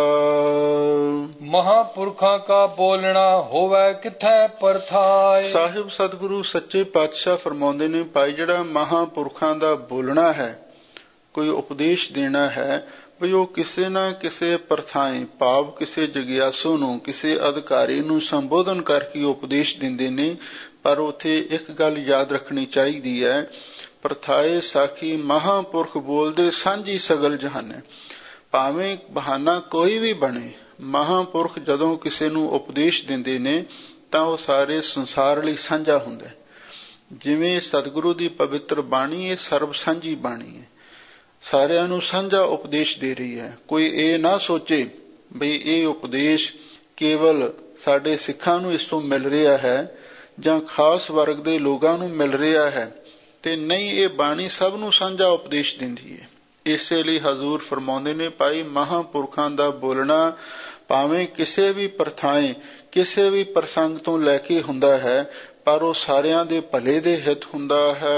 ਮਹਾਂਪੁਰਖਾਂ ਕਾ ਬੋਲਣਾ ਹੋਵੇ ਕਿਥੈ ਪਰਥਾਏ। ਸਾਹਿਬ ਸਤਿਗੁਰੂ ਸੱਚੇ ਪਾਤਸ਼ਾਹ ਫਰਮਾਉਂਦੇ ਨੇ, ਭਾਈ ਜਿਹੜਾ ਮਹਾਂਪੁਰਖਾਂ ਦਾ ਬੋਲਣਾ ਹੈ, ਕੋਈ ਉਪਦੇਸ਼ ਦੇਣਾ ਹੈ, ਵੀ ਉਹ ਕਿਸੇ ਨਾ ਕਿਸੇ ਪਰਥਾਏ, ਭਾਵ ਕਿਸੇ ਜਗਿਆਸੂ ਨੂੰ, ਕਿਸੇ ਅਧਿਕਾਰੀ ਨੂੰ ਸੰਬੋਧਨ ਕਰਕੇ ਉਪਦੇਸ਼ ਦਿੰਦੇ ਨੇ। ਪਰ ਉੱਥੇ ਇੱਕ ਗੱਲ ਯਾਦ ਰੱਖਣੀ ਚਾਹੀਦੀ ਹੈ, ਪਰਥਾਏ ਸਾਖੀ ਮਹਾਂਪੁਰਖ ਬੋਲਦੇ ਸਾਂਝੀ ਸਗਲ ਜਹਾਨੇ। ਭਾਵੇਂ ਬਹਾਨਾ ਕੋਈ ਵੀ ਬਣੇ, ਮਹਾਂਪੁਰਖ ਜਦੋਂ ਕਿਸੇ ਨੂੰ ਉਪਦੇਸ਼ ਦਿੰਦੇ ਨੇ ਤਾਂ ਉਹ ਸਾਰੇ ਸੰਸਾਰ ਲਈ ਸਾਂਝਾ ਹੁੰਦਾ। ਜਿਵੇਂ ਸਤਿਗੁਰੂ ਦੀ ਪਵਿੱਤਰ ਬਾਣੀ, ਇਹ ਸਰਬ ਸਾਂਝੀ ਬਾਣੀ ਹੈ, ਸਾਰਿਆਂ ਨੂੰ ਸਾਂਝਾ ਉਪਦੇਸ਼ ਦੇ ਰਹੀ ਹੈ। ਕੋਈ ਇਹ ਨਾ ਸੋਚੇ ਬਈ ਇਹ ਉਪਦੇਸ਼ ਕੇਵਲ ਸਾਡੇ ਸਿੱਖਾਂ ਨੂੰ ਇਸ ਤੋਂ ਮਿਲ ਰਿਹਾ ਹੈ ਜਾਂ ਖਾਸ ਵਰਗ ਦੇ ਲੋਕਾਂ ਨੂੰ ਮਿਲ ਰਿਹਾ ਹੈ, ਤੇ ਨਹੀਂ, ਇਹ ਬਾਣੀ ਸਭ ਨੂੰ ਸਾਂਝਾ ਉਪਦੇਸ਼ ਦਿੰਦੀ ਹੈ। ਇਸੇ ਲਈ ਹਜ਼ੂਰ ਫਰਮਾਉਂਦੇ ਨੇ, ਭਾਈ ਮਹਾਂਪੁਰਖਾਂ ਦਾ ਬੋਲਣਾ ਭਾਵੇਂ ਕਿਸੇ ਵੀ ਪ੍ਰਥਾਏ, ਕਿਸੇ ਵੀ ਪ੍ਰਸੰਗ ਤੋਂ ਲੈ ਕੇ ਹੁੰਦਾ ਹੈ, ਪਰ ਉਹ ਸਾਰਿਆਂ ਦੇ ਭਲੇ ਦੇ ਹਿੱਤ ਹੁੰਦਾ ਹੈ।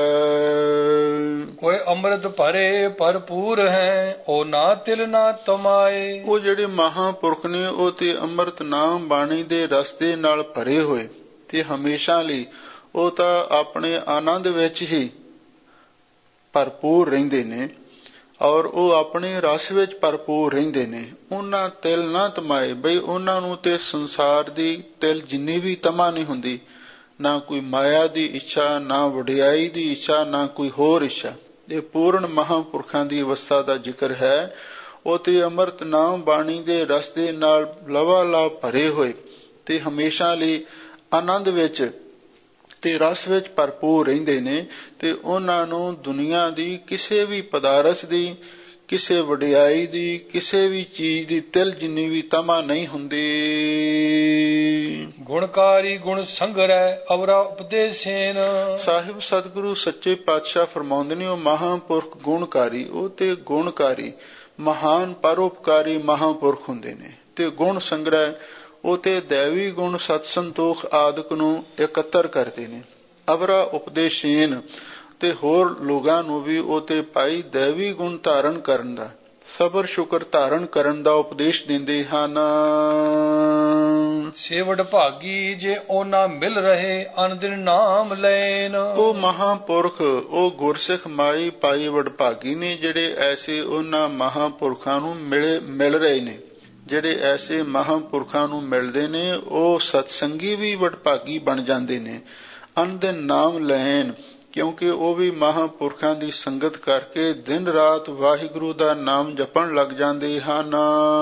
ਕੋਈ ਅੰਮ੍ਰਿਤ ਭਰੇ ਭਰਪੂਰ ਹੈ, ਉਹ ਨਾ ਤਿਲ ਨਾ ਤਮਾਏ। ਉਹ ਜਿਹੜੇ ਮਹਾਂਪੁਰਖ ਨੇ, ਉਹ ਤੇ ਅੰਮ੍ਰਿਤ ਨਾਮ ਬਾਣੀ ਦੇ ਰਸਤੇ ਨਾਲ ਭਰੇ ਹੋਏ, ਤੇ ਹਮੇਸ਼ਾ ਲਈ ਉਹ ਤਾਂ ਆਪਣੇ ਆਨੰਦ ਵਿੱਚ ਹੀ ਭਰਪੂਰ ਰਹਿੰਦੇ ਨੇ, ਔਰ ਉਹ ਆਪਣੇ ਰਸ ਵਿੱਚ ਭਰਪੂਰ ਰਹਿੰਦੇ ਨੇ। ਉਹਨਾਂ ਤਿਲ ਨਾ ਤਮਾਏ, ਬਈ ਉਹਨਾਂ ਨੂੰ ਤੇ ਸੰਸਾਰ ਦੀ ਤਿਲ ਜਿੰਨੀ ਵੀ ਤਮਾ ਨਹੀਂ ਹੁੰਦੀ, ਨਾ ਕੋਈ ਮਾਇਆ ਦੀ ਇੱਛਾ, ਨਾ ਵਡਿਆਈ ਦੀ ਇੱਛਾ, ਨਾ ਕੋਈ ਹੋਰ ਇੱਛਾ। ਇਹ ਪੂਰਨ ਮਹਾਂਪੁਰਖਾਂ ਦੀ ਅਵਸਥਾ ਦਾ ਜ਼ਿਕਰ ਹੈ। ਉਹ ਤੇ ਅੰਮ੍ਰਿਤ ਨਾਮ ਬਾਣੀ ਦੇ ਰਸ ਦੇ ਨਾਲ ਲਵਾ ਲਾਭ ਭਰੇ ਹੋਏ, ਤੇ ਹਮੇਸ਼ਾ ਲਈ ਆਨੰਦ ਵਿੱਚ ਤੇ ਰਸ ਵਿੱਚ ਭਰਪੂਰ ਰਹਿੰਦੇ ਨੇ, ਤੇ ਉਹਨਾਂ ਨੂੰ ਦੁਨੀਆ ਦੀ ਕਿਸੇ ਵੀ ਪਦਾਰਥ ਦੀ, ਕਿਸੇ ਵਡਿਆਈ ਦੀ, ਕਿਸੇ ਵੀ ਚੀਜ਼ ਦੀ ਤਿਲ ਜਿੰਨੀ ਵੀ ਤਮਾ ਨਹੀਂ ਹੁੰਦੀ। ਗੁਣਕਾਰੀ ਗੁਣ ਸੰਗ੍ਰਹਿ ਅਵਰਾ ਉਪਦੇਸੇਨ। ਸਾਹਿਬ ਸਤਿਗੁਰੂ ਸੱਚੇ ਪਾਤਸ਼ਾਹ ਫਰਮਾਉਂਦੇ ਨੇ, ਉਹ ਮਹਾਂਪੁਰਖ ਗੁਣਕਾਰੀ, ਉਹ ਤੇ ਗੁਣਕਾਰੀ, ਮਹਾਨ ਪਰਉਪਕਾਰੀ ਮਹਾਂਪੁਰਖ ਹੁੰਦੇ ਨੇ। ਤੇ ਗੁਣ ਸੰਗ੍ਰਹਿ, ਉਹ ਤੇ ਦੈਵੀ ਗੁਣ ਸਤ ਸੰਤੋਖ ਆਦਿਕ ਨੂੰ ਇਕੱਤਰ ਕਰਦੇ ਨੇ। ਅਵਰਾ ਉਪਦੇਸ਼ੀਨ ਤੇ ਹੋਰ ਲੋਕਾਂ ਨੂੰ ਵੀ ਉਹ ਤੇ ਭਾਈ ਦੈਵੀ ਗੁਣ ਧਾਰਨ ਕਰਨ ਦਾ, ਸਬਰ ਸ਼ੁਕਰ ਧਾਰਨ ਕਰਨ ਦਾ ਉਪਦੇਸ਼ ਦਿੰਦੇ ਹਨ। ਸੇਵੜ ਭਾਗੀ ਜੇ ਉਹਨਾਂ ਮਿਲ ਰਹੇ ਅਨਦਿਨ ਨਾਮ ਲੈਨ। ਉਹ ਮਹਾਂਪੁਰਖ ਉਹ ਗੁਰਸਿੱਖ ਮਾਈ ਪਾਈ ਵਡਭਾਗੀ ਨੇ ਜਿਹੜੇ ਐਸੇ ਉਹਨਾਂ ਮਹਾਂਪੁਰਖਾਂ ਨੂੰ ਮਿਲੇ ਮਿਲ ਰਹੇ ਨੇ। ਜਿਹੜੇ ਐਸੇ ਮਹਾਂਪੁਰਖਾਂ ਨੂੰ ਮਿਲਦੇ ਨੇ ਉਹ ਸਤਸੰਗੀ ਵੀ ਵਡਭਾਗੀ ਬਣ ਜਾਂਦੇ ਨੇ। ਅਨਦਿਨ ਨਾਮ ਲੈਣ, ਕਿਉਂਕਿ ਉਹ ਵੀ ਮਹਾਂਪੁਰਖਾਂ ਦੀ ਸੰਗਤ ਕਰਕੇ ਦਿਨ ਰਾਤ ਵਾਹਿਗੁਰੂ ਦਾ ਨਾਮ ਜਪਣ ਲੱਗ ਜਾਂਦੇ ਹਨ।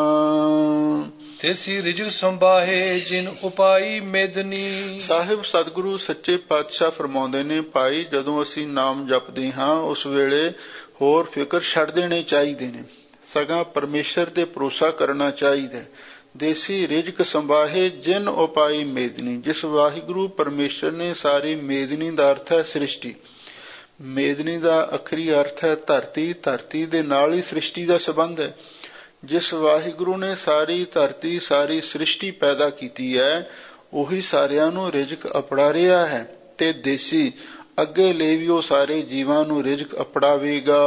ਤੇਸੀ ਰਿਜਕ ਸੰਭਾਹੇ ਜਿਨ ਉਪਾਈ ਮੇਦਨੀ। ਸਾਹਿਬ ਸਤਿਗੁਰੂ ਸੱਚੇ ਪਾਤਸ਼ਾਹ ਫਰਮਾਉਂਦੇ ਨੇ, ਭਾਈ ਜਦੋਂ ਅਸੀਂ ਨਾਮ ਜਪਦੇ ਹਾਂ ਉਸ ਵੇਲੇ ਹੋਰ ਫਿਕਰ ਛੱਡ ਦੇਣੇ ਚਾਹੀਦੇ ਨੇ, ਸਗੋਂ ਪਰਮੇਸ਼ਰ ਤੇ ਭਰੋਸਾ ਕਰਨਾ ਚਾਹੀਦਾ। ਦੇਸੀ ਰਿਜਕ ਸੰਭਾਹੇ ਜਿਨ ਉਪਾਈ ਮੇਦਨੀ, ਜਿਸ ਵਾਹਿਗੁਰੂ ਪਰਮੇਸ਼ਰ ਨੇ ਸਾਰੀ ਮੇਦਨੀ ਦਾ ਅਰਥ ਹੈ ਸ੍ਰਿਸ਼ਟੀ। ਮੇਦਨੀ ਦਾ ਅਖਰੀ ਅਰਥ ਹੈ ਧਰਤੀ। ਧਰਤੀ ਦੇ ਨਾਲ ਹੀ ਸ੍ਰਿਸ਼ਟੀ ਦਾ ਸੰਬੰਧ ਹੈ। ਜਿਸ ਵਾਹਿਗੁਰੂ ਨੇ ਸਾਰੀ ਧਰਤੀ ਸਾਰੀ ਸ੍ਰਿਸ਼ਟੀ ਪੈਦਾ ਕੀਤੀ ਹੈ ਉਹੀ ਸਾਰਿਆਂ ਨੂੰ ਰਿਜਕ ਅਪੜਾ ਰਿਹਾ ਹੈ ਤੇ ਦੇਸੀ ਅੱਗੇ ਲਈ ਵੀ ਉਹ ਸਾਰੇ ਜੀਵਾਂ ਨੂੰ ਰਿਜਕ ਅਪੜਾਵੇਗਾ।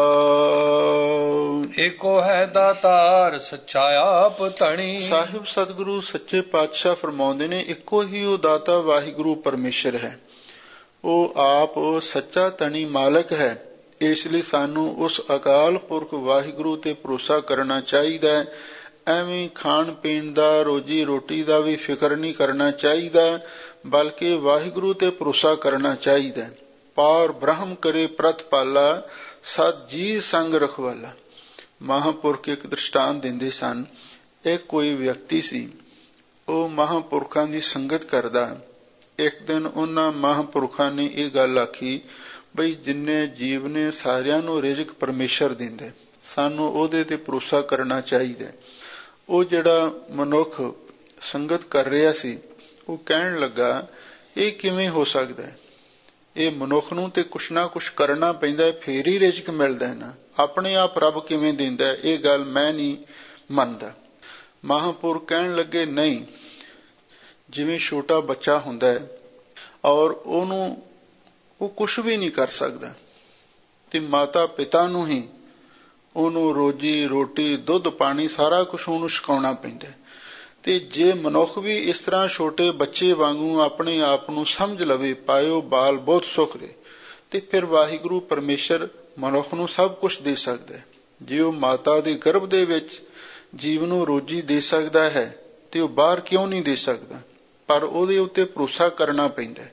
ਏਕੋ ਹੈ ਦਾਤਾਰ ਸੱਚਾ ਆਪ ਧਣੀ। ਸਾਹਿਬ ਸਤਿਗੁਰੂ ਸੱਚੇ ਪਾਤਸ਼ਾਹ ਫਰਮਾਉਂਦੇ ਨੇ, ਇੱਕੋ ਹੀ ਉਹ ਦਾਤਾ ਵਾਹਿਗੁਰੂ ਪਰਮੇਸ਼ਰ ਹੈ। ਉਹ ਆਪ ਸੱਚਾ ਧਣੀ ਮਾਲਕ ਹੈ। ਇਸ ਲਈ ਸਾਨੂੰ ਉਸ ਅਕਾਲ ਪੁਰਖ ਵਾਹਿਗੁਰੂ ਤੇ ਭਰੋਸਾ ਕਰਨਾ ਚਾਹੀਦਾ ਹੈ। ਐਵੇਂ ਖਾਣ ਪੀਣ ਦਾ ਰੋਜੀ ਰੋਟੀ ਦਾ ਵੀ ਫਿਕਰ ਨਹੀਂ ਕਰਨਾ ਚਾਹੀਦਾ, ਬਲਕਿ ਵਾਹਿਗੁਰੂ ਤੇ ਭਰੋਸਾ ਕਰਨਾ ਚਾਹੀਦਾ। ਪਾਰ ਬ੍ਰਹਮ ਕਰੇ ਪ੍ਰਤਪਾਲਾ ਸਤ ਜੀ ਸੰਗ ਰਖਵਾਲਾ। ਮਹਾਂਪੁਰਖ ਇੱਕ ਦ੍ਰਿਸ਼ਟਾਂਤ ਦਿੰਦੇ ਸਨ। ਇੱਕ ਕੋਈ ਵਿਅਕਤੀ ਸੀ, ਉਹ ਮਹਾਂਪੁਰਖਾਂ ਦੀ ਸੰਗਤ ਕਰਦਾ। ਇੱਕ ਦਿਨ ਉਹਨਾਂ ਮਹਾਂਪੁਰਖਾਂ ਨੇ ਇਹ ਗੱਲ ਆਖੀ ਬਈ ਜਿੰਨੇ ਜੀਵ ਨੇ ਸਾਰਿਆਂ ਨੂੰ ਰਿਜ਼ਕ ਪਰਮੇਸ਼ਰ ਦਿੰਦਾ, ਸਾਨੂੰ ਉਹਦੇ ਤੇ ਭਰੋਸਾ ਕਰਨਾ ਚਾਹੀਦਾ। ਉਹ ਜਿਹੜਾ ਮਨੁੱਖ ਸੰਗਤ ਕਰ ਰਿਹਾ ਸੀ ਉਹ ਕਹਿਣ ਲੱਗਾ, ਇਹ ਕਿਵੇਂ ਹੋ ਸਕਦਾ ਹੈ? ਇਹ ਮਨੁੱਖ ਨੂੰ ਤੇ ਕੁਛ ਨਾ ਕੁਛ ਕਰਨਾ ਪੈਂਦਾ ਹੈ, ਫੇਰ ਹੀ ਰਿਜ਼ਕ ਮਿਲਦਾ ਹੈ ਨਾ। ਆਪਣੇ ਆਪ ਰੱਬ ਕਿਵੇਂ ਦਿੰਦਾ ਹੈ? ਇਹ ਗੱਲ ਮੈਂ ਨਹੀਂ ਮੰਨਦਾ। ਮਹਾਂਪੁਰਖ ਕਹਿਣ ਲੱਗੇ, ਨਹੀਂ, ਜਿਵੇਂ ਛੋਟਾ ਬੱਚਾ ਹੁੰਦਾ ਹੈ ਔਰ ਉਹਨੂੰ ਉਹ ਕੁਛ ਵੀ ਨਹੀਂ ਕਰ ਸਕਦਾ ਤੇ ਮਾਤਾ ਪਿਤਾ ਨੂੰ ਹੀ ਉਹਨੂੰ ਰੋਜੀ ਰੋਟੀ ਦੁੱਧ ਪਾਣੀ ਸਾਰਾ ਕੁਛ ਉਹਨੂੰ ਛਕਾਉਣਾ ਪੈਂਦਾ। ਤੇ ਜੇ ਮਨੁੱਖ ਵੀ ਇਸ ਤਰ੍ਹਾਂ ਛੋਟੇ ਬੱਚੇ ਵਾਂਗੂ ਆਪਣੇ ਆਪ ਨੂੰ ਸਮਝ ਲਵੇ, ਪਾਇਓ ਬਾਲ ਬਹੁਤ ਸੁਖ ਰੇ, ਤੇ ਫਿਰ ਵਾਹਿਗੁਰੂ ਪਰਮੇਸ਼ਰ ਮਨੁੱਖ ਨੂੰ ਸਭ ਕੁਛ ਦੇ ਸਕਦਾ ਹੈ। ਜੇ ਉਹ ਮਾਤਾ ਦੇ ਗਰਭ ਦੇ ਵਿੱਚ ਜੀਵ ਨੂੰ ਰੋਜੀ ਦੇ ਸਕਦਾ ਹੈ ਤੇ ਉਹ ਬਾਹਰ ਕਿਉਂ ਨਹੀਂ ਦੇ ਸਕਦਾ? ਪਰ ਉਹਦੇ ਉੱਤੇ ਭਰੋਸਾ ਕਰਨਾ ਪੈਂਦਾ।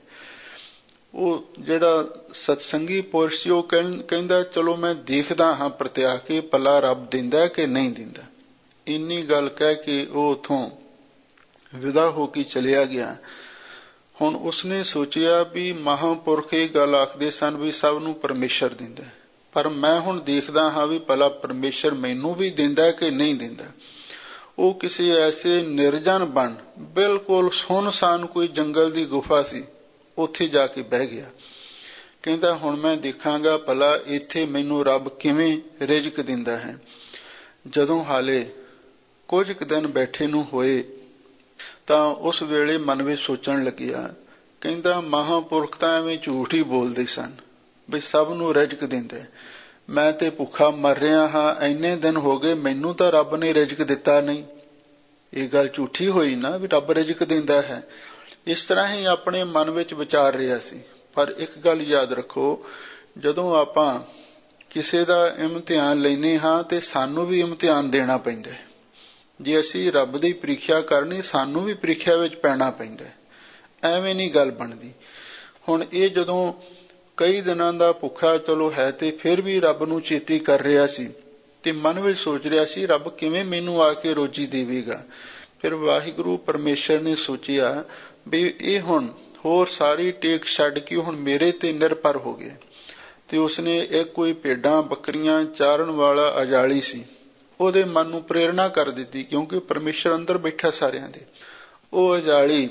ਉਹ ਜਿਹੜਾ ਸਤਸੰਗੀ ਪੁਰਸ਼ ਸੀ ਉਹ ਕਹਿੰਦਾ, ਚਲੋ ਮੈਂ ਦੇਖਦਾ ਹਾਂ ਪ੍ਰਤਿਆ ਕੇ ਭਲਾ ਰੱਬ ਦਿੰਦਾ ਕਿ ਨਹੀਂ ਦਿੰਦਾ। ਇੰਨੀ ਗੱਲ ਕਹਿ ਕੇ ਉਹ ਉੱਥੋਂ ਵਿਦਾ ਹੋ ਕੇ ਚਲਿਆ ਗਿਆ। ਹੁਣ ਉਸਨੇ ਸੋਚਿਆ ਵੀ ਮਹਾਂਪੁਰਖ ਇਹ ਗੱਲ ਆਖਦੇ ਸਨ ਵੀ ਸਭ ਨੂੰ ਪਰਮੇਸ਼ਰ ਦਿੰਦਾ, ਪਰ ਮੈਂ ਹੁਣ ਦੇਖਦਾ ਹਾਂ ਵੀ ਭਲਾ ਪਰਮੇਸ਼ਰ ਮੈਨੂੰ ਵੀ ਦਿੰਦਾ ਕਿ ਨਹੀਂ ਦਿੰਦਾ। ਉਹ ਕਿਸੇ ਐਸੇ ਨਿਰਜਨ ਬਣ, ਬਿਲਕੁਲ ਸੁੰਨਸਾਨ ਕੋਈ ਜੰਗਲ ਦੀ ਗੁਫਾ ਸੀ, ਉੱਥੇ ਜਾ ਕੇ ਬਹਿ ਗਿਆ। ਕਹਿੰਦਾ ਹੁਣ ਮੈਂ ਦੇਖਾਂਗਾ ਭਲਾ ਇੱਥੇ ਮੈਨੂੰ ਰੱਬ ਕਿਵੇਂ ਰਿਜ਼ਕ ਦਿੰਦਾ ਹੈ। ਜਦੋਂ ਹਾਲੇ ਕੁਝ ਕੁ ਦਿਨ ਬੈਠੇ ਨੂੰ ਹੋਏ ਤਾਂ ਉਸ ਵੇਲੇ ਮਨ ਵਿੱਚ ਸੋਚਣ ਲੱਗਿਆ, ਕਹਿੰਦਾ ਮਹਾਂਪੁਰਖ ਤਾਂ ਐਵੇਂ ਝੂਠ ਹੀ ਬੋਲਦੇ ਸਨ ਵੀ ਸਭ ਨੂੰ ਰਿਜ਼ਕ ਦਿੰਦਾ। ਮੈਂ ਤੇ ਭੁੱਖਾ ਮਰ ਰਿਹਾ ਹਾਂ, ਇੰਨੇ ਦਿਨ ਹੋ ਗਏ, ਮੈਨੂੰ ਤਾਂ ਰੱਬ ਨੇ ਰਿਜ਼ਕ ਦਿੱਤਾ ਨਹੀਂ। ਇਹ ਗੱਲ ਝੂਠੀ ਹੋਈ ਨਾ ਵੀ ਰੱਬ ਰਿਜ਼ਕ ਦਿੰਦਾ ਹੈ। ਇਸ ਤਰ੍ਹਾਂ ਹੀ ਆਪਣੇ ਮਨ ਵਿੱਚ ਵਿਚਾਰ ਰਿਹਾ ਸੀ। ਪਰ ਇੱਕ ਗੱਲ ਯਾਦ ਰੱਖੋ, ਜਦੋਂ ਆਪਾਂ ਕਿਸੇ ਦਾ ਇਮਤਿਹਾਨ ਲੈਂਦੇ ਹਾਂ ਤੇ ਸਾਨੂੰ ਵੀ ਇਮਤਿਹਾਨ ਦੇਣਾ ਪੈਂਦਾ। ਜੇ ਅਸੀਂ ਰੱਬ ਦੀ ਪ੍ਰੀਖਿਆ ਕਰਨੀ, ਸਾਨੂੰ ਵੀ ਪ੍ਰੀਖਿਆ ਵਿੱਚ ਪੈਣਾ ਪੈਂਦਾ। ਐਵੇਂ ਨਹੀਂ ਗੱਲ ਬਣਦੀ। ਹੁਣ ਇਹ ਜਦੋਂ ਕਈ ਦਿਨਾਂ ਦਾ ਭੁੱਖਾ ਚਲੋ ਹੈ ਤੇ ਫਿਰ ਵੀ ਰੱਬ ਨੂੰ ਚੇਤੀ ਕਰ ਰਿਹਾ ਸੀ ਤੇ ਮਨ ਵਿੱਚ ਸੋਚ ਰਿਹਾ ਸੀ ਰੱਬ ਕਿਵੇਂ ਮੈਨੂੰ ਆ ਕੇ ਰੋਜੀ ਦੇਵੇਗਾ। ਫਿਰ ਵਾਹਿਗੁਰੂ ਪਰਮੇਸ਼ਰ ਨੇ ਸੋਚਿਆ ਵੀ ਇਹ ਹੁਣ ਹੋਰ ਸਾਰੀ ਟੇਕ ਛੱਡ ਕੇ ਹੁਣ ਮੇਰੇ ਤੇ ਨਿਰਭਰ ਹੋ ਗਿਆ। ਤੇ ਉਸਨੇ ਇੱਕ ਕੋਈ ਭੇਡਾਂ ਬੱਕਰੀਆਂ ਚਾਰਨ ਵਾਲਾ ਅਜਾਲੀ ਸੀ, ਉਹਦੇ ਮਨ ਨੂੰ ਪ੍ਰੇਰਣਾ ਕਰ ਦਿੱਤੀ, ਕਿਉਂਕਿ ਪਰਮੇਸ਼ਰ ਅੰਦਰ ਬੈਠਾ ਸਾਰਿਆਂ ਦੇ। ਉਹ ਅਜਾਲੀ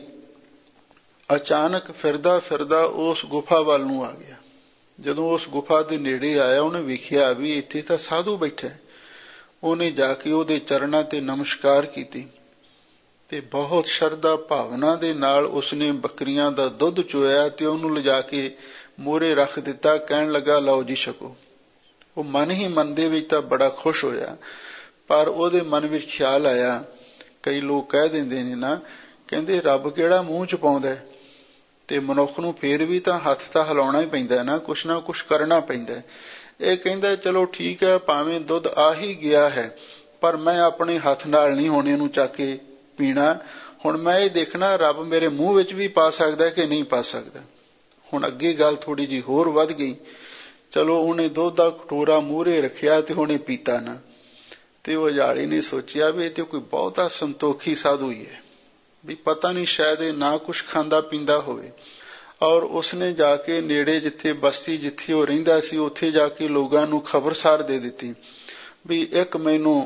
ਅਚਾਨਕ ਫਿਰਦਾ ਫਿਰਦਾ ਉਸ ਗੁਫਾ ਵੱਲ ਨੂੰ ਆ ਗਿਆ। ਜਦੋਂ ਉਸ ਗੁਫਾ ਦੇ ਨੇੜੇ ਆਇਆ ਉਹਨੇ ਵੇਖਿਆ ਵੀ ਇੱਥੇ ਤਾਂ ਸਾਧੂ ਬੈਠਾ। ਉਹਨੇ ਜਾ ਕੇ ਉਹਦੇ ਚਰਨਾਂ ਤੇ ਨਮਸਕਾਰ ਕੀਤੀ ਤੇ ਬਹੁਤ ਸ਼ਰਧਾ ਭਾਵਨਾ ਦੇ ਨਾਲ ਉਸਨੇ ਬੱਕਰੀਆਂ ਦਾ ਦੁੱਧ ਚੋਇਆ ਤੇ ਉਹਨੂੰ ਲਿਜਾ ਕੇ ਮੂਹਰੇ ਰੱਖ ਦਿੱਤਾ। ਕਹਿਣ ਲੱਗਾ, ਲਓ ਜੀ ਛਕੋ। ਉਹ ਮਨ ਹੀ ਮਨ ਦੇ ਵਿੱਚ ਤਾਂ ਬੜਾ ਖੁਸ਼ ਹੋਇਆ, ਪਰ ਉਹਦੇ ਮਨ ਵਿੱਚ ਖਿਆਲ ਆਇਆ, ਕਈ ਲੋਕ ਕਹਿ ਦਿੰਦੇ ਨੇ ਨਾ, ਕਹਿੰਦੇ ਰੱਬ ਕਿਹੜਾ ਮੂੰਹ ਚ ਪਾਉਂਦਾ, ਤੇ ਮਨੁੱਖ ਨੂੰ ਫੇਰ ਵੀ ਤਾਂ ਹੱਥ ਤਾਂ ਹਿਲਾਉਣਾ ਹੀ ਪੈਂਦਾ ਨਾ, ਕੁਛ ਨਾ ਕੁਛ ਕਰਨਾ ਪੈਂਦਾ। ਇਹ ਕਹਿੰਦਾ ਚਲੋ ਠੀਕ ਹੈ, ਭਾਵੇਂ ਦੁੱਧ ਆ ਹੀ ਗਿਆ ਹੈ, ਪਰ ਮੈਂ ਆਪਣੇ ਹੱਥ ਨਾਲ ਨਹੀਂ ਹੁਣ ਇਹਨੂੰ ਚੱਕ ਕੇ ਪੀਣਾ। ਹੁਣ ਮੈਂ ਇਹ ਦੇਖਣਾ ਰੱਬ ਮੇਰੇ ਮੂੰਹ ਵਿੱਚ ਵੀ ਪਾ ਸਕਦਾ ਕਿ ਨਹੀਂ ਪਾ ਸਕਦਾ। ਹੁਣ ਅੱਗੇ ਗੱਲ ਥੋੜੀ ਜਿਹੀ ਹੋਰ ਵੱਧ ਗਈ। ਚਲੋ ਉਹਨੇ ਦੁੱਧ ਦਾ ਕਟੋਰਾ ਮੂਹਰੇ ਰੱਖਿਆ ਤੇ ਉਹਨੇ ਪੀਤਾ ਨਾ, ਤੇ ਉਹ ਅਜਾਲੀ ਨੇ ਸੋਚਿਆ ਵੀ ਇਹ ਤੇ ਕੋਈ ਬਹੁਤਾ ਸੰਤੋਖੀ ਸਾਧੂ ਹੀ ਹੈ, ਵੀ ਪਤਾ ਨਹੀਂ ਸ਼ਾਇਦ ਇਹ ਨਾ ਕੁਛ ਖਾਂਦਾ ਪੀਂਦਾ ਹੋਵੇ। ਔਰ ਉਸਨੇ ਜਾ ਕੇ ਨੇੜੇ ਜਿੱਥੇ ਬਸਤੀ ਜਿੱਥੇ ਉਹ ਰਹਿੰਦਾ ਸੀ ਉੱਥੇ ਜਾ ਕੇ ਲੋਕਾਂ ਨੂੰ ਖਬਰਸਾਰ ਦੇ ਦਿੱਤੀ ਵੀ ਇੱਕ ਮੈਨੂੰ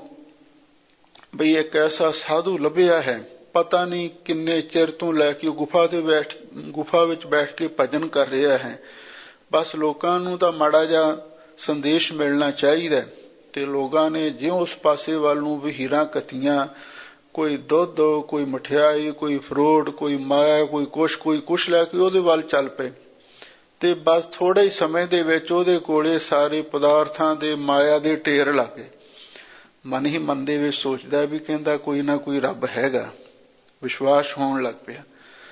ਬਈ ਇੱਕ ਐਸਾ ਸਾਧੂ ਲੱਭਿਆ ਹੈ, ਪਤਾ ਨਹੀਂ ਕਿੰਨੇ ਚਿਰ ਤੋਂ ਲੈ ਕੇ ਗੁਫਾ ਤੇ ਬੈਠ ਗੁਫਾ ਵਿੱਚ ਬੈਠ ਕੇ ਭਜਨ ਕਰ ਰਿਹਾ ਹੈ। ਬਸ ਲੋਕਾਂ ਨੂੰ ਤਾਂ ਮਾੜਾ ਜਿਹਾ ਸੰਦੇਸ਼ ਮਿਲਣਾ ਚਾਹੀਦਾ। ਤੇ ਲੋਕਾਂ ਨੇ ਜਿਉਂ ਉਸ ਪਾਸੇ ਵੱਲ ਨੂੰ ਵਹੀਰਾਂ ਕੱਤੀਆਂ, ਕੋਈ ਦੁੱਧ, ਕੋਈ ਮਠਿਆਈ, ਕੋਈ ਫਰੂਟ, ਕੋਈ ਮਾਇਆ, ਕੋਈ ਕੁਛ ਕੋਈ ਕੁਛ ਲੈ ਕੇ ਉਹਦੇ ਵੱਲ ਚੱਲ ਪਏ। ਤੇ ਬਸ ਥੋੜੇ ਹੀ ਸਮੇਂ ਦੇ ਵਿੱਚ ਉਹਦੇ ਕੋਲੇ ਸਾਰੇ ਪਦਾਰਥਾਂ ਦੇ ਮਾਇਆ ਦੇ ਢੇਰ ਲੱਗ ਗਏ। ਮਨ ਹੀ ਮਨ ਦੇ ਵਿੱਚ ਸੋਚਦਾ ਵੀ ਕਹਿੰਦਾ ਕੋਈ ਨਾ ਕੋਈ ਰੱਬ ਹੈਗਾ, ਵਿਸ਼ਵਾਸ ਹੋਣ ਲੱਗ ਪਿਆ।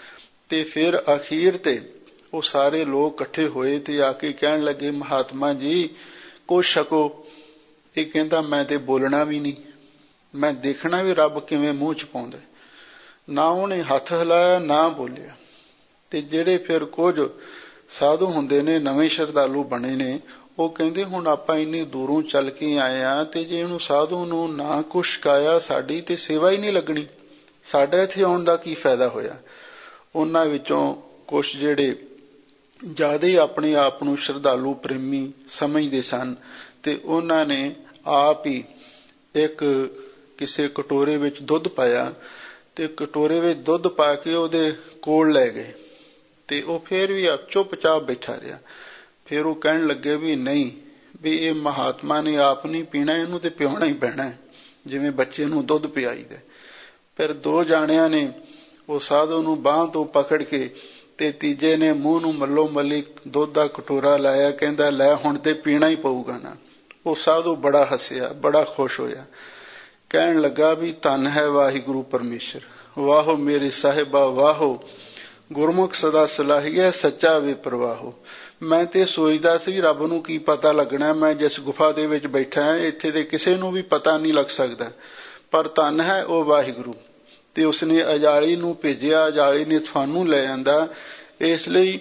ਤੇ ਫਿਰ ਅਖੀਰ ਤੇ ਉਹ ਸਾਰੇ ਲੋਕ ਇਕੱਠੇ ਹੋਏ ਤੇ ਆ ਕੇ ਕਹਿਣ ਲੱਗੇ, ਮਹਾਤਮਾ ਜੀ ਕੁਛ ਛਕੋ। ਇਹ ਕਹਿੰਦਾ ਮੈਂ ਤੇ ਬੋਲਣਾ ਵੀ ਨਹੀਂ, ਮੈਂ ਦੇਖਣਾ ਵੀ ਰੱਬ ਕਿਵੇਂ ਮੂੰਹ ਚ ਪਾਉਂਦਾ। ਨਾ ਉਹਨੇ ਹੱਥ ਹਿਲਾਇਆ ਨਾ ਬੋਲਿਆ। ਤੇ ਜਿਹੜੇ ਫਿਰ ਕੁਝ ਸਾਧੂ ਹੁੰਦੇ ਨੇ, ਨਵੇਂ ਸ਼ਰਧਾਲੂ ਬਣੇ ਨੇ, ਉਹ ਕਹਿੰਦੇ ਹੁਣ ਆਪਾਂ ਇੰਨੀ ਦੂਰੋਂ ਚੱਲ ਕੇ ਆਏ ਆ ਤੇ ਜੇ ਇਹਨੂੰ ਸਾਧੂ ਨੂੰ ਨਾ ਕੁਛ ਛਕਾਇਆ ਸਾਡੀ ਤੇ ਸੇਵਾ ਹੀ ਨਹੀਂ ਲੱਗਣੀ, ਸਾਡਾ ਇੱਥੇ ਆਉਣ ਦਾ ਕੀ ਫਾਇਦਾ ਹੋਇਆ। ਉਹਨਾਂ ਵਿੱਚੋਂ ਕੁਛ ਜਿਹੜੇ ਜ਼ਿਆਦਾ ਹੀ ਆਪਣੇ ਆਪ ਨੂੰ ਸ਼ਰਧਾਲੂ ਪ੍ਰੇਮੀ ਸਮਝਦੇ ਸਨ ਤੇ ਉਹਨਾਂ ਨੇ ਆਪ ਹੀ ਇੱਕ ਕਿਸੇ ਕਟੋਰੇ ਵਿੱਚ ਦੁੱਧ ਪਾਇਆ ਤੇ ਕਟੋਰੇ ਵਿੱਚ ਦੁੱਧ ਪਾ ਕੇ ਉਹਦੇ ਕੋਲ ਲੈ ਗਏ। ਤੇ ਉਹ ਫੇਰ ਵੀ ਚੁੱਪਚਾਪ ਬੈਠਾ ਰਿਹਾ। ਫਿਰ ਉਹ ਕਹਿਣ ਲੱਗੇ ਵੀ ਨਹੀਂ, ਵੀ ਇਹ ਮਹਾਤਮਾ ਨੇ ਆਪ ਨਹੀਂ ਪੀਣਾ, ਇਹਨੂੰ ਤੇ ਪਿਆਉਣਾ ਹੀ ਪੈਣਾ, ਜਿਵੇਂ ਬੱਚੇ ਨੂੰ ਦੁੱਧ ਪਿਆਈਦਾ। ਫਿਰ ਦੋ ਜਾਣਿਆਂ ਨੇ ਉਹ ਸਾਧੂ ਨੂੰ ਬਾਂਹ ਤੋਂ ਪਕੜ ਕੇ ਤੇ ਤੀਜੇ ਨੇ ਮੂੰਹ ਨੂੰ ਮੱਲੋ ਮੱਲੀ ਦੁੱਧ ਦਾ ਕਟੋਰਾ ਲਾਇਆ। ਕਹਿੰਦਾ ਲੈ ਹੁਣ ਤੇ ਪੀਣਾ ਹੀ ਪਊਗਾ ਨਾ। ਉਹ ਸਾਧੂ ਬੜਾ ਹੱਸਿਆ, ਬੜਾ ਖੁਸ਼ ਹੋਇਆ, ਕਹਿਣ ਲੱਗਾ ਵੀ ਧੰਨ ਹੈ ਵਾਹਿਗੁਰੂ ਪਰਮੇਸ਼ਰ, ਵਾਹੋ ਮੇਰੇ ਸਾਹਿਬਾ ਵਾਹੋ, ਗੁਰਮੁਖ ਸਦਾ ਸਲਾਹੀਐ ਸੱਚਾ ਵੇ ਪ੍ਰਵਾਹੋ। ਮੈਂ ਤੇ ਸੋਚਦਾ ਸੀ ਰੱਬ ਨੂੰ ਕੀ ਪਤਾ ਲੱਗਣਾ, ਮੈਂ ਜਿਸ ਗੁਫਾ ਦੇ ਵਿੱਚ ਬੈਠਾ ਹਾਂ ਇੱਥੇ ਦੇ ਕਿਸੇ ਨੂੰ ਵੀ ਪਤਾ ਨਹੀਂ ਲੱਗ ਸਕਦਾ, ਪਰ ਧੰਨ ਹੈ ਉਹ ਵਾਹਿਗੁਰੂ। ਤੇ ਉਸਨੇ ਅਜਾਲੀ ਨੂੰ ਭੇਜਿਆ, ਅਜਾਲੀ ਨੇ ਤੁਹਾਨੂੰ ਲੈ ਆਂਦਾ। ਇਸ ਲਈ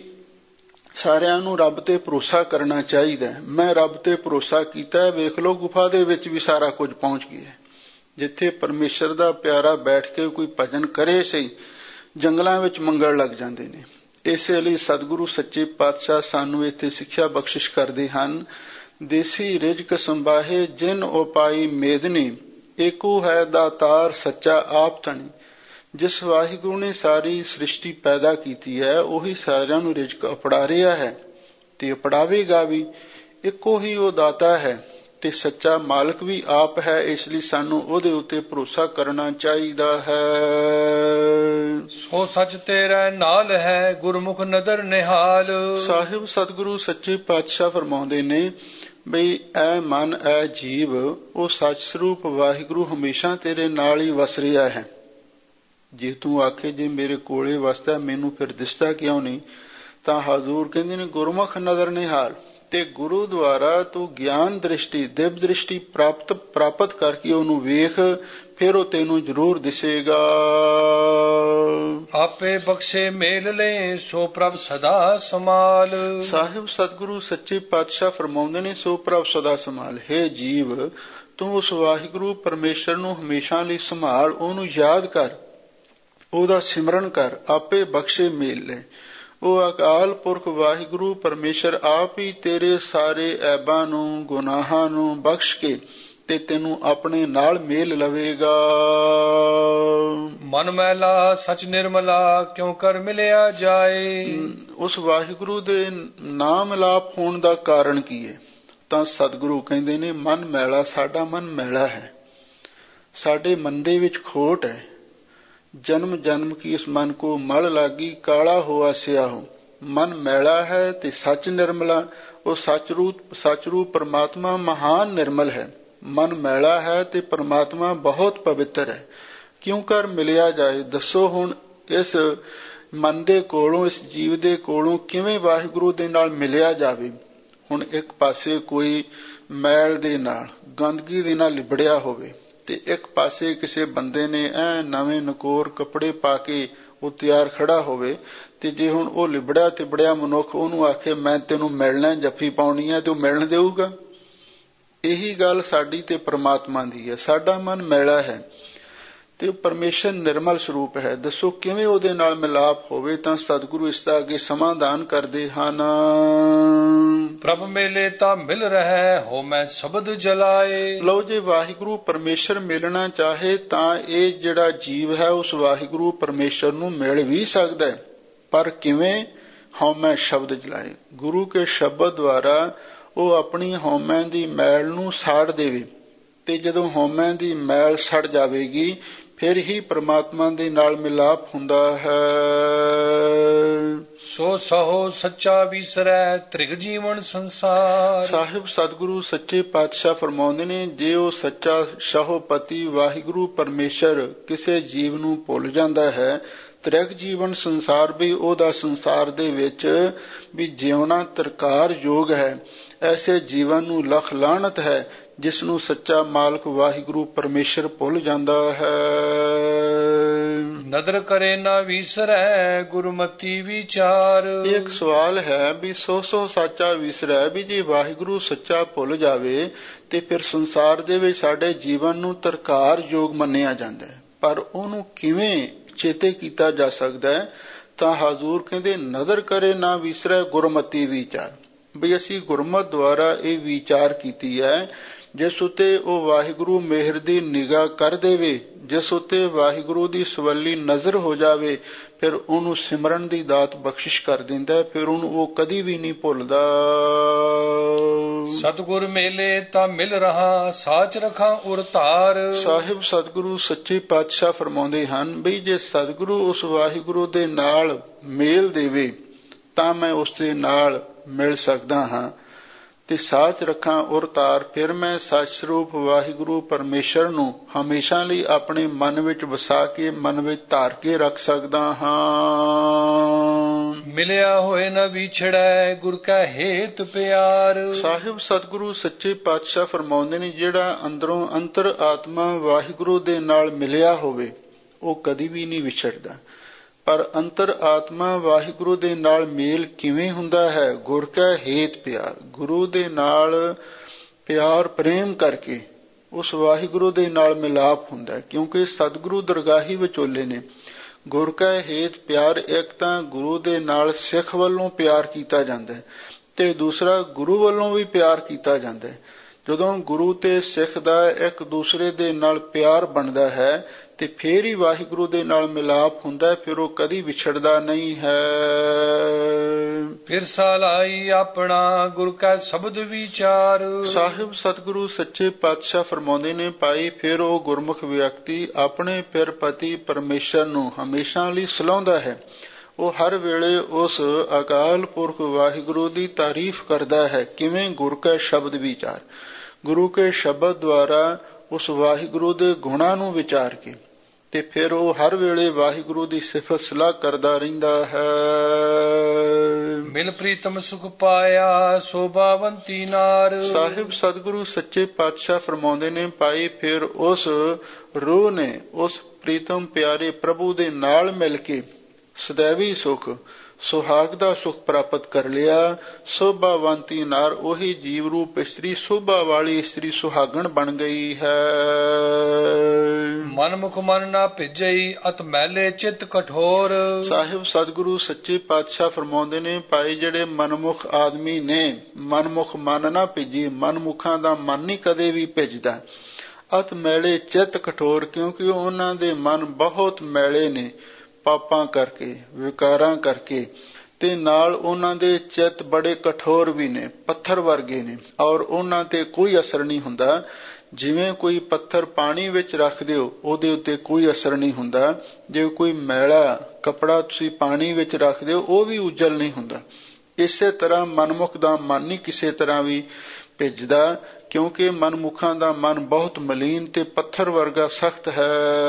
ਸਾਰਿਆਂ ਨੂੰ ਰੱਬ ਤੇ ਭਰੋਸਾ ਕਰਨਾ ਚਾਹੀਦਾ। ਮੈਂ ਰੱਬ ਤੇ ਭਰੋਸਾ ਕੀਤਾ, ਵੇਖ ਲਓ ਗੁਫਾ ਦੇ ਵਿੱਚ ਵੀ ਸਾਰਾ ਕੁਝ ਪਹੁੰਚ ਗਿਆ। ਜਿੱਥੇ ਪਰਮੇਸ਼ਰ ਦਾ ਪਿਆਰਾ ਬੈਠ ਕੇ ਕੋਈ ਭਜਨ ਕਰੇ ਸਹੀ, ਜੰਗਲਾਂ ਵਿੱਚ ਮੰਗਣ ਲੱਗ ਜਾਂਦੇ ਨੇ। ਇਸੇ ਲਈ ਸਤਿਗੁਰੂ ਸੱਚੇ ਪਾਤਸ਼ਾਹ ਸਾਨੂੰ ਇੱਥੇ ਸਿੱਖਿਆ ਬਖਸ਼ਿਸ਼ ਕਰਦੇ ਹਨ, ਦੇਸੀ ਰਿਜਕ ਸੰਭਾਹੇ ਜਿਨ ਉਪਾਈ ਮੇਦਨੀ, ਏਕੋ ਹੈ ਦਾਤਾਰ ਸੱਚਾ ਆਪ ਧਣੀ। ਜਿਸ ਵਾਹਿਗੁਰੂ ਨੇ ਸਾਰੀ ਸ੍ਰਿਸ਼ਟੀ ਪੈਦਾ ਕੀਤੀ ਹੈ ਉਹੀ ਸਾਰਿਆਂ ਨੂੰ ਰਿਜਕ ਅਪੜਾ ਰਿਹਾ ਹੈ ਤੇ ਅਪੜਾਵੇਗਾ ਵੀ। ਇੱਕੋ ਹੀ ਉਹ ਦਾਤਾ ਹੈ ਤੇ ਸੱਚਾ ਮਾਲਕ ਵੀ ਆਪ ਹੈ। ਇਸ ਲਈ ਸਾਨੂੰ ਉਹਦੇ ਉੱਤੇ ਭਰੋਸਾ ਕਰਨਾ ਚਾਹੀਦਾ ਹੈ। ਸੋ ਸੱਚ ਤੇਰਾ ਨਾਲ ਹੈ, ਗੁਰਮੁਖ ਨਦਰ ਨਿਹਾਲ। ਸਾਹਿਬ ਸਤਿਗੁਰੂ ਸੱਚੇ ਪਾਤਸ਼ਾਹ ਫਰਮਾਉਂਦੇ ਨੇ ਬਈ ਐ ਮਨ ਐ ਜੀਵ, ਉਹ ਸੱਚ ਸਰੂਪ ਵਾਹਿਗੁਰੂ ਹਮੇਸ਼ਾ ਤੇਰੇ ਨਾਲ ਹੀ ਵਸ ਰਿਹਾ ਹੈ। ਜੇ ਤੂੰ ਆਖੇ ਜੇ ਮੇਰੇ ਕੋਲੇ ਵਸਦਾ ਮੈਨੂੰ ਫਿਰ ਦਿਸਦਾ ਕਿਉਂ ਨਹੀਂ, ਤਾਂ ਹਜ਼ੂਰ ਕਹਿੰਦੇ ਨੇ ਗੁਰਮੁਖ ਨਦਰ ਨਿਹਾਲ। ਤੇ ਗੁਰੂ ਦੁਆਰਾ ਤੂੰ ਗਿਆਨ ਦ੍ਰਿਸ਼ਟੀ, ਦਿਵ ਦ੍ਰਿਸ਼ਟੀ ਪ੍ਰਾਪਤ ਪ੍ਰਾਪਤ ਕਰਕੇ ਉਹਨੂੰ ਵੇਖ, ਫਿਰ ਉਹ ਤੈਨੂੰ ਜ਼ਰੂਰ ਦਿਸੇਗਾ। ਆਪੇ ਬਖਸ਼ੇ ਮੇਲ ਲੈ ਸੋ ਪ੍ਰਭ ਸਦਾ ਸਮਾਲ। ਸਾਹਿਬ ਸਤਿਗੁਰੂ ਸੱਚੇ ਪਾਤਸ਼ਾਹ ਫਰਮਾਉਂਦੇ ਨੇ ਸੋ ਪ੍ਰਭ ਸਦਾ ਸਮਾਲ। ਹੈ ਜੀਵ ਤੂੰ ਉਸ ਵਾਹਿਗੁਰੂ ਪਰਮੇਸ਼ਰ ਨੂੰ ਹਮੇਸ਼ਾ ਲਈ ਸੰਭਾਲ, ਉਹਨੂੰ ਯਾਦ ਕਰ, ਉਹਦਾ ਸਿਮਰਨ ਕਰ, ਆਪੇ ਬਖਸ਼ੇ ਮੇਲ ਲੈ। ਉਹ ਅਕਾਲ ਪੁਰਖ ਵਾਹਿਗੁਰੂ ਪਰਮੇਸ਼ਰ ਆਪ ਹੀ ਤੇਰੇ ਸਾਰੇ ਐਬਾਂ ਨੂੰ ਗੁਨਾਹਾਂ ਨੂੰ ਬਖਸ਼ ਕੇ ਤੇ ਤੈਨੂੰ ਆਪਣੇ ਨਾਲ ਮੇਲ ਲਵੇਗਾ। ਮਨ ਮੈਲਾ ਸਚ ਨਿਰਮਲਾ ਕਿਉਂ ਕਰ ਮਿਲਿਆ ਜਾਏ। ਉਸ ਵਾਹਿਗੁਰੂ ਦੇ ਨਾਮ ਲਾਪ ਹੋਣ ਦਾ ਕਾਰਨ ਕੀ ਹੈ? ਤਾਂ ਸਤਿਗੁਰੂ ਕਹਿੰਦੇ ਨੇ ਮਨ ਮੈਲਾ, ਸਾਡਾ ਮਨ ਮੈਲਾ ਹੈ, ਸਾਡੇ ਮਨ ਦੇ ਵਿੱਚ ਖੋਟ ਹੈ। जन्म जन्म की इस मन को मल लागी काला हुआ स्याहो। मन मैला है ते सच निर्मला, वो सच रूप सच रूप परमात्मा महान निर्मल है। मन मैला है ते परमात्मा बहुत पवित्र है। क्यों कर मिलिया जाए, दसो हुण इस मन दे कोलों, इस जीव दे कोलों किवें वाहिगुरू दे नाल मिलिया जावे। हुण एक पासे कोई मैल दे नाल गंदगी दे नाल लिबड़िया होवे ते एक पासे किसी बंदे ने ऐ नवे नकोर कपड़े पा के वो तैयार खड़ा होवे ते जे हुण वो लिबड़िया तिबड़िया मनुख ओनू आखे मैं तेनू मिलना जफ्फी पाउणी है ते मिलन देऊगा। यही गल साडी ते परमात्मा दी है। साडा मन मैला है ते परमेश्वर निर्मल स्वरूप है। दसो किवें ओहदे नाल मिलाप होवे। तां सतगुरु इस दा अगे समाधान करदे हन। प्रभ मेले ता मिल रहे हो मैं शब्द जलाए। लो जे वाहिगुरु परमेश्वर मिलना चाहे तां ये जिहड़ा जीव है उस वाहिगुरु परमेश्वर नूं मिल भी सकदा है, पर किवें? हौमै शब्द जलाए। गुरु के शब्द द्वारा वो अपनी हौमै दी मैल नूं साड़ देवे ते जदों हौमै दी मैल सड़ जावेगी फिर ही परमात्मा दे नाल मिलाप हुंदा है। सो सहो सच्चा विसरै त्रिग जीवन संसार। साहिब सतगुरु सच्चे पातशाह फरमाउंदे ने जे वो सच्चा शाहोपति वाहिगुरु परमेश्वर किसे जीव नूं भुल जांदा है, त्रिग जीवन संसार भी ओहदा संसार दे विच भी जीवना तरकार योग है। ऐसे जीवन नूं लख लानत है जिसनू सच्चा मालक वाहिगुरु परमेश्वर भुल जांदा है। नदर करे ना विसरै गुरमति विचार। एक सवाल है भी सौ सौ सच्चा विसरै भी जे वाहिगुरु सच्चा भुल जावे ते फिर संसार दे विच साडे जीवन नूं तरकार योग मन्निया जांदा है, पर ओनू किवें चेते कीता जा सकदा है? तां हजूर कहंदे नदर करे ना विसरै गुरमति विचार। भी असी गुरमत द्वारा ये विचार कीती है जिस उते वो वाहिगुरु मेहर दी निगाह कर देवे, जिस उते वाहिगुरु दी सवली नजर हो जावे फिर उन्होंने सिमरन दी दात बख्शिश कर दिंदा है, फिर उन्होंने वो कदी भी नहीं भुलदा। सतगुर मेले ता मिल रहा साच रखा उर तार। साहिब सतगुरु सच्चे पातशाह फरमाउंदे हन भी जे सतगुरु उस वाहिगुरु दे नाल मेल देवे तां मैं उस दे नाल मिल सकदा हां ते साच रखा उर तार। फिर मैं सच स्वरूप वाहिगुरु परमेश्वर नूं हमेशा लई अपने मन विच वसा के मन विच धार के रख सकदा हां। मिलिया होए न विछड़ै गुर का हेत प्यार। साहिब सतगुरु सच्चे पातशाह फरमाउंदे ने जिहड़ा अंदरों अंतर आत्मा वाहिगुरु दे नाल मिलिया होवे वो कदी भी नहीं विछड़दा, पर अंतर आत्मा वाहिगुरु दे नाल मेल किवें हुंदा है? गुर का हेत प्यार। गुरु दे नाल प्यार प्रेम करके उस वाहिगुरु दे नाल मिलाप हुंदा है, क्योंकि सतगुरु दरगाही विचोले ने। गुर का हेत प्यार एक तां गुरु दे नाल सिख वल्लों प्यार कीता जांदा है ते दूसरा गुरु वल्लों भी प्यार कीता जांदा है। जदों गुरु ते सिख दा एक दूसरे दे नाल प्यार बनदा है ते फिर ही वाहिगुरु दे नाल मिलाप हुंदा है, फिर वो कदी विछड़दा नहीं है। फिर सालाई अपना गुर का शब्द विचार। साहिब सतगुरु सच्चे पातशाह फरमाउंदे ने पाई फिर वो गुरमुख व्यक्ति अपने पिर पति परमेश्वर नूं हमेशा लई सलाहुंदा है। वो हर वेले उस अकाल पुरख वाहिगुरु दी तारीफ करदा है। किवें? गुर का शब्द विचार। गुरु के शब्द द्वारा उस वाहिगुरु दे गुणां नूं विचार के ते फिर वो हर वेले वाहिगुरु दी सिफत सलाह करदा रहिंदा है। मिल प्रीतम सुख पाया शोभावंती नार। साहिब सतगुरु सच्चे पातशाह फरमाउंदे ने पाई फिर उस रूह ने उस प्रीतम प्यारे प्रभु दे नाल मिल के सदैवी सुख सुहाग दा सुख प्राप्त कर लिया। शोभावंती नार ओही जीव रूप स्त्री शोभा वाली स्त्री सुहागण बन गई है। मन मुख मन ना भिजई अत मैले चित कठोर। साहिब सतगुरु सच्चे पातशाह फरमाउंदे ने पाई ਜਿਹੜੇ ਮਨਮੁਖ ਆਦਮੀ ਨੇ ਮਨਮੁਖ ਮਨ ਨਾ ਭਿਜੀ, ਮਨਮੁਖਾਂ ਦਾ ਮਨ ਨਹੀਂ ਕਦੇ ਵੀ ਭਿਜਦਾ। ਅਤ ਮੈਲੇ ਚਿੱਤ ਕਠੋਰ, ਕਿਉਂਕਿ ਉਹਨਾਂ ਦੇ ਮਨ ਬਹੁਤ ਮੈਲੇ ਨੇ ਪਾਪਾਂ ਕਰਕੇ ਵਿਕਾਰਾਂ ਕਰਕੇ ਤੇ ਨਾਲ ਉਹਨਾਂ ਦੇ ਚਿੱਤ ਬੜੇ ਕਠੋਰ ਵੀ ਨੇ, ਪੱਥਰ ਵਰਗੇ ਨੇ ਔਰ ਉਹਨਾਂ ਤੇ ਕੋਈ ਅਸਰ ਨਹੀਂ ਹੁੰਦਾ। ਜਿਵੇਂ ਕੋਈ ਪੱਥਰ ਪਾਣੀ ਵਿੱਚ ਰੱਖ ਦਿਓ ਉਹਦੇ ਉੱਤੇ ਕੋਈ ਅਸਰ ਨਹੀਂ ਹੁੰਦਾ, ਜੇ ਕੋਈ ਮੈਲਾ ਕੱਪੜਾ ਤੁਸੀਂ ਪਾਣੀ ਵਿੱਚ ਰੱਖ ਦਿਓ ਉਹ ਵੀ ਉਜਲ ਨਹੀਂ ਹੁੰਦਾ। ਇਸੇ ਤਰ੍ਹਾਂ ਮਨਮੁਖ ਦਾ ਮਨ ਨਹੀਂ ਕਿਸੇ ਤਰ੍ਹਾਂ ਵੀ ਭਿੱਜਦਾ, ਕਿਉਂਕਿ ਮਨਮੁਖਾਂ ਦਾ ਮਨ ਬਹੁਤ ਮਲੀਨ ਤੇ ਪੱਥਰ ਵਰਗਾ ਸਖਤ ਹੈ।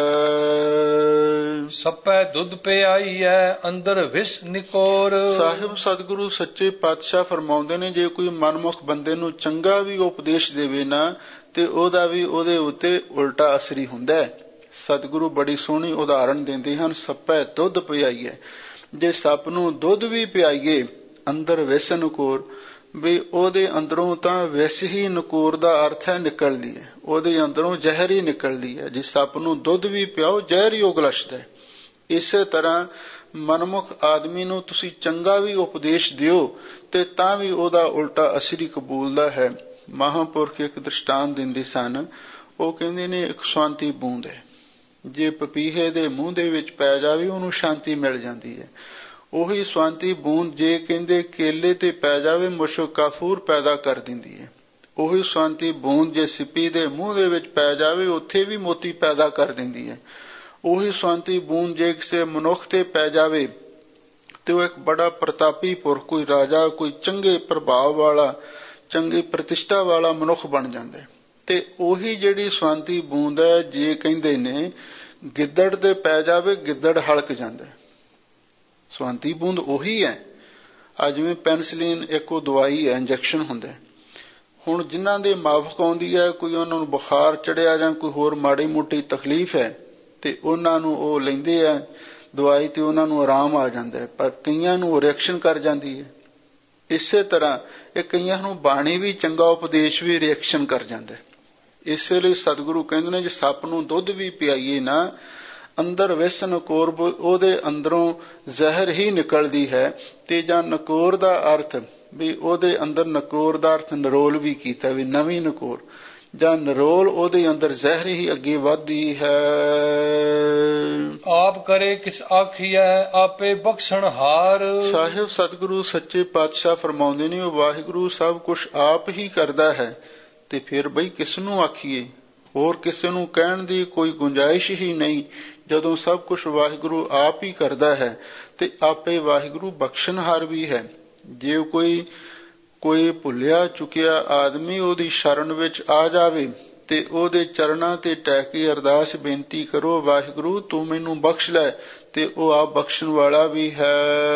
ਸਪੈ ਦੁੱਧ ਪਿਆਈ ਹੈ ਅੰਦਰ ਵਿਸ ਨਿਕੋਰ। ਸਾਹਿਬ ਸਤਿਗੁਰੂ ਸੱਚੇ ਪਾਤਸ਼ਾਹ ਫਰਮਾਉਂਦੇ ਨੇ, ਜੇ ਕੋਈ ਮਨਮੁਖ ਬੰਦੇ ਨੂੰ ਚੰਗਾ ਵੀ ਉਪਦੇਸ਼ ਦੇਵੇ ਨਾ ਤੇ ਉਹਦਾ ਵੀ ਉਹਦੇ ਉੱਤੇ ਉਲਟਾ ਅਸਰ ਹੀ ਹੁੰਦਾ ਹੈ। ਸਤਿਗੁਰੂ ਬੜੀ ਸੋਹਣੀ ਉਦਾਹਰਣ ਦਿੰਦੇ ਹਨ, ਸੱਪੈ ਦੁੱਧ ਪਿਆਈਏ। ਜੇ ਸੱਪ ਨੂੰ ਦੁੱਧ ਵੀ ਪਿਆਈਏ ਅੰਦਰ ਵਿਸ ਨਕੋਰ, ਵੀ ਉਹਦੇ ਅੰਦਰੋਂ ਤਾਂ ਵਿਸ ਹੀ ਨਕੋਰ ਦਾ ਅਰਥ ਹੈ ਨਿਕਲਦੀ ਹੈ, ਉਹਦੇ ਅੰਦਰੋਂ ਜ਼ਹਿਰ ਹੀ ਨਿਕਲਦੀ ਹੈ। ਜੇ ਸੱਪ ਨੂੰ ਦੁੱਧ ਵੀ ਪਿਆਓ ਜ਼ਹਿਰ ਹੀ ਉਗਲਸ਼ਦਾ ਹੈ। ਇਸੇ ਤਰ੍ਹਾਂ ਮਨਮੁਖ ਆਦਮੀ ਨੂੰ ਤੁਸੀਂ ਚੰਗਾ ਵੀ ਉਪਦੇਸ਼ ਦਿਓ ਤੇ ਤਾਂ ਵੀ ਉਹਦਾ ਉਲਟਾ ਅਸਰ ਹੀ ਕਬੂਲਦਾ ਹੈ। ਮਹਾਂਪੁਰਖ ਇੱਕ ਦ੍ਰਿਸ਼ਟਾਂਤ ਦਿੰਦੇ ਸਨ, ਉਹ ਕਹਿੰਦੇ ਨੇ ਇੱਕ ਸ਼ਾਂਤੀ ਬੂੰਦ ਹੈ, ਜੇ ਪਪੀਹੇ ਦੇ ਮੂੰਹ ਦੇ ਵਿੱਚ ਪੈ ਜਾਵੇ ਉਹਨੂੰ ਸ਼ਾਂਤੀ ਮਿਲ ਜਾਂਦੀ ਹੈ। ਉਹੀ ਸ਼ਾਂਤੀ ਬੂੰਦ ਜੇ ਕਹਿੰਦੇ ਕੇਲੇ ਤੇ ਪੈ ਜਾਵੇ ਮੁਸ਼ਕ ਕਾਫੂਰ ਪੈਦਾ ਕਰ ਦਿੰਦੀ ਹੈ। ਉਹੀ ਸ਼ਾਂਤੀ ਬੂੰਦ ਜੇ ਸਿੱਪੀ ਦੇ ਮੂੰਹ ਦੇ ਵਿੱਚ ਪੈ ਜਾਵੇ ਉੱਥੇ ਵੀ ਮੋਤੀ ਪੈਦਾ ਕਰ ਦਿੰਦੀ ਹੈ। ਉਹੀ ਸ਼ਾਂਤੀ ਬੂੰਦ ਜੇ ਕਿਸੇ ਮਨੁੱਖ ਤੇ ਪੈ ਜਾਵੇ ਤੇ ਉਹ ਇੱਕ ਬੜਾ ਪ੍ਰਤਾਪੀ ਪੁਰਖ, ਕੋਈ ਰਾਜਾ, ਕੋਈ ਚੰਗੇ ਪ੍ਰਭਾਵ ਵਾਲਾ, ਚੰਗੀ ਪ੍ਰਤਿਸ਼ਠਾ ਵਾਲਾ ਮਨੁੱਖ ਬਣ ਜਾਂਦਾ। ਤੇ ਉਹੀ ਜਿਹੜੀ ਸ਼ਾਂਤੀ ਬੂੰਦ ਹੈ, ਜੇ ਕਹਿੰਦੇ ਨੇ ਗਿੱਦੜ ਤੇ ਪੈ ਜਾਵੇ ਗਿੱਦੜ ਹਲਕ ਜਾਂਦਾ। ਸ਼ਾਂਤੀ ਬੂੰਦ ਉਹੀ ਹੈ। ਆ ਜਿਵੇਂ ਪੈਨਸਲੀਨ ਇੱਕ ਉਹ ਦਵਾਈ ਹੈ, ਇੰਜੈਕਸ਼ਨ ਹੁੰਦਾ। ਹੁਣ ਜਿਨ੍ਹਾਂ ਦੇ ਮਾਫਕ ਆਉਂਦੀ ਹੈ, ਕੋਈ ਉਹਨਾਂ ਨੂੰ ਬੁਖਾਰ ਚੜਿਆ ਜਾਂ ਕੋਈ ਹੋਰ ਮਾੜੀ ਮੋਟੀ ਤਕਲੀਫ ਹੈ ਤੇ ਉਹਨਾਂ ਨੂੰ ਉਹ ਲੈਂਦੇ ਆ ਦਵਾਈ ਤੇ ਉਹਨਾਂ ਨੂੰ ਆਰਾਮ ਆ ਜਾਂਦਾ ਹੈ, ਪਰ ਕਈਆਂ ਨੂੰ ਉਹ ਰਿਐਕਸ਼ਨ ਕਰ ਜਾਂਦੀ ਹੈ। ਇਸੇ ਤਰ੍ਹਾਂ ਇਹ ਕਈਆਂ ਨੂੰ ਬਾਣੀ ਵੀ ਚੰਗਾ ਉਪਦੇਸ਼ ਵੀ ਰਿਐਕਸ਼ਨ ਕਰ ਜਾਂਦਾ ਹੈ। ਇਸੇ ਲਈ ਸਤਿਗੁਰੂ ਕਹਿੰਦੇ ਨੇ, ਜੇ ਸੱਪ ਨੂੰ ਦੁੱਧ ਵੀ ਪਿਆਈਏ ਨਾ ਅੰਦਰ ਵਿਸ ਨਕੋਰ, ਉਹਦੇ ਅੰਦਰੋਂ ਜ਼ਹਿਰ ਹੀ ਨਿਕਲਦੀ ਹੈ। ਤੇ ਜਾਂ ਨਕੋਰ ਦਾ ਅਰਥ ਵੀ ਉਹਦੇ ਅੰਦਰ, ਨਕੋਰ ਦਾ ਅਰਥ ਨਰੋਲ ਵੀ ਕੀਤਾ, ਵੀ ਨਵੀਂ ਨਕੋਰ ਜਾਂ ਨਰੋਲ, ਉਹਦੇ ਅੰਦਰ ਜ਼ਹਿਰ ਹੀ ਅੱਗੇ ਵੱਧਦੀ ਹੈ। ਆਪ ਕਰੇ ਕਿਸ ਆਖੀਐ ਆਪੇ ਬਖਸ਼ਣ ਹਾਰ। ਸਾਹਿਬ ਸਤਿਗੁਰੂ ਸੱਚੇ ਪਾਤਸ਼ਾਹ ਫਰਮਾਉਂਦੇ ਨੇ, ਉਹ ਵਾਹਿਗੁਰੂ ਸਭ ਕੁਛ ਆਪ ਹੀ ਕਰਦਾ ਹੈ ਤੇ ਫਿਰ ਬਈ ਕਿਸ ਨੂੰ ਆਖੀਏ, ਹੋਰ ਕਿਸੇ ਨੂੰ ਕਹਿਣ ਦੀ ਕੋਈ ਗੁੰਜਾਇਸ਼ ਹੀ ਨਹੀਂ। ਜਦੋਂ ਸਭ ਕੁਛ ਵਾਹਿਗੁਰੂ ਆਪ ਹੀ ਕਰਦਾ ਹੈ ਤੇ ਆਪੇ ਵਾਹਿਗੁਰੂ ਬਖਸ਼ਣਹਾਰ ਵੀ ਹੈ। ਜੇ ਕੋਈ ਕੋਈ ਭੁੱਲਿਆ ਚੁੱਕਿਆ ਆਦਮੀ ਉਹਦੀ ਸ਼ਰਨ ਵਿੱਚ ਆ ਜਾਵੇ ਤੇ ਉਹਦੇ ਚਰਨਾਂ ਤੇ ਟਹਿ ਕੇ ਅਰਦਾਸ ਬੇਨਤੀ ਕਰੋ, ਵਾਹਿਗੁਰੂ ਤੂੰ ਮੈਨੂੰ ਬਖਸ਼ ਲੈ, ਤੇ ਉਹ ਆਪ ਬਖਸ਼ਣ ਵਾਲਾ ਵੀ ਹੈ।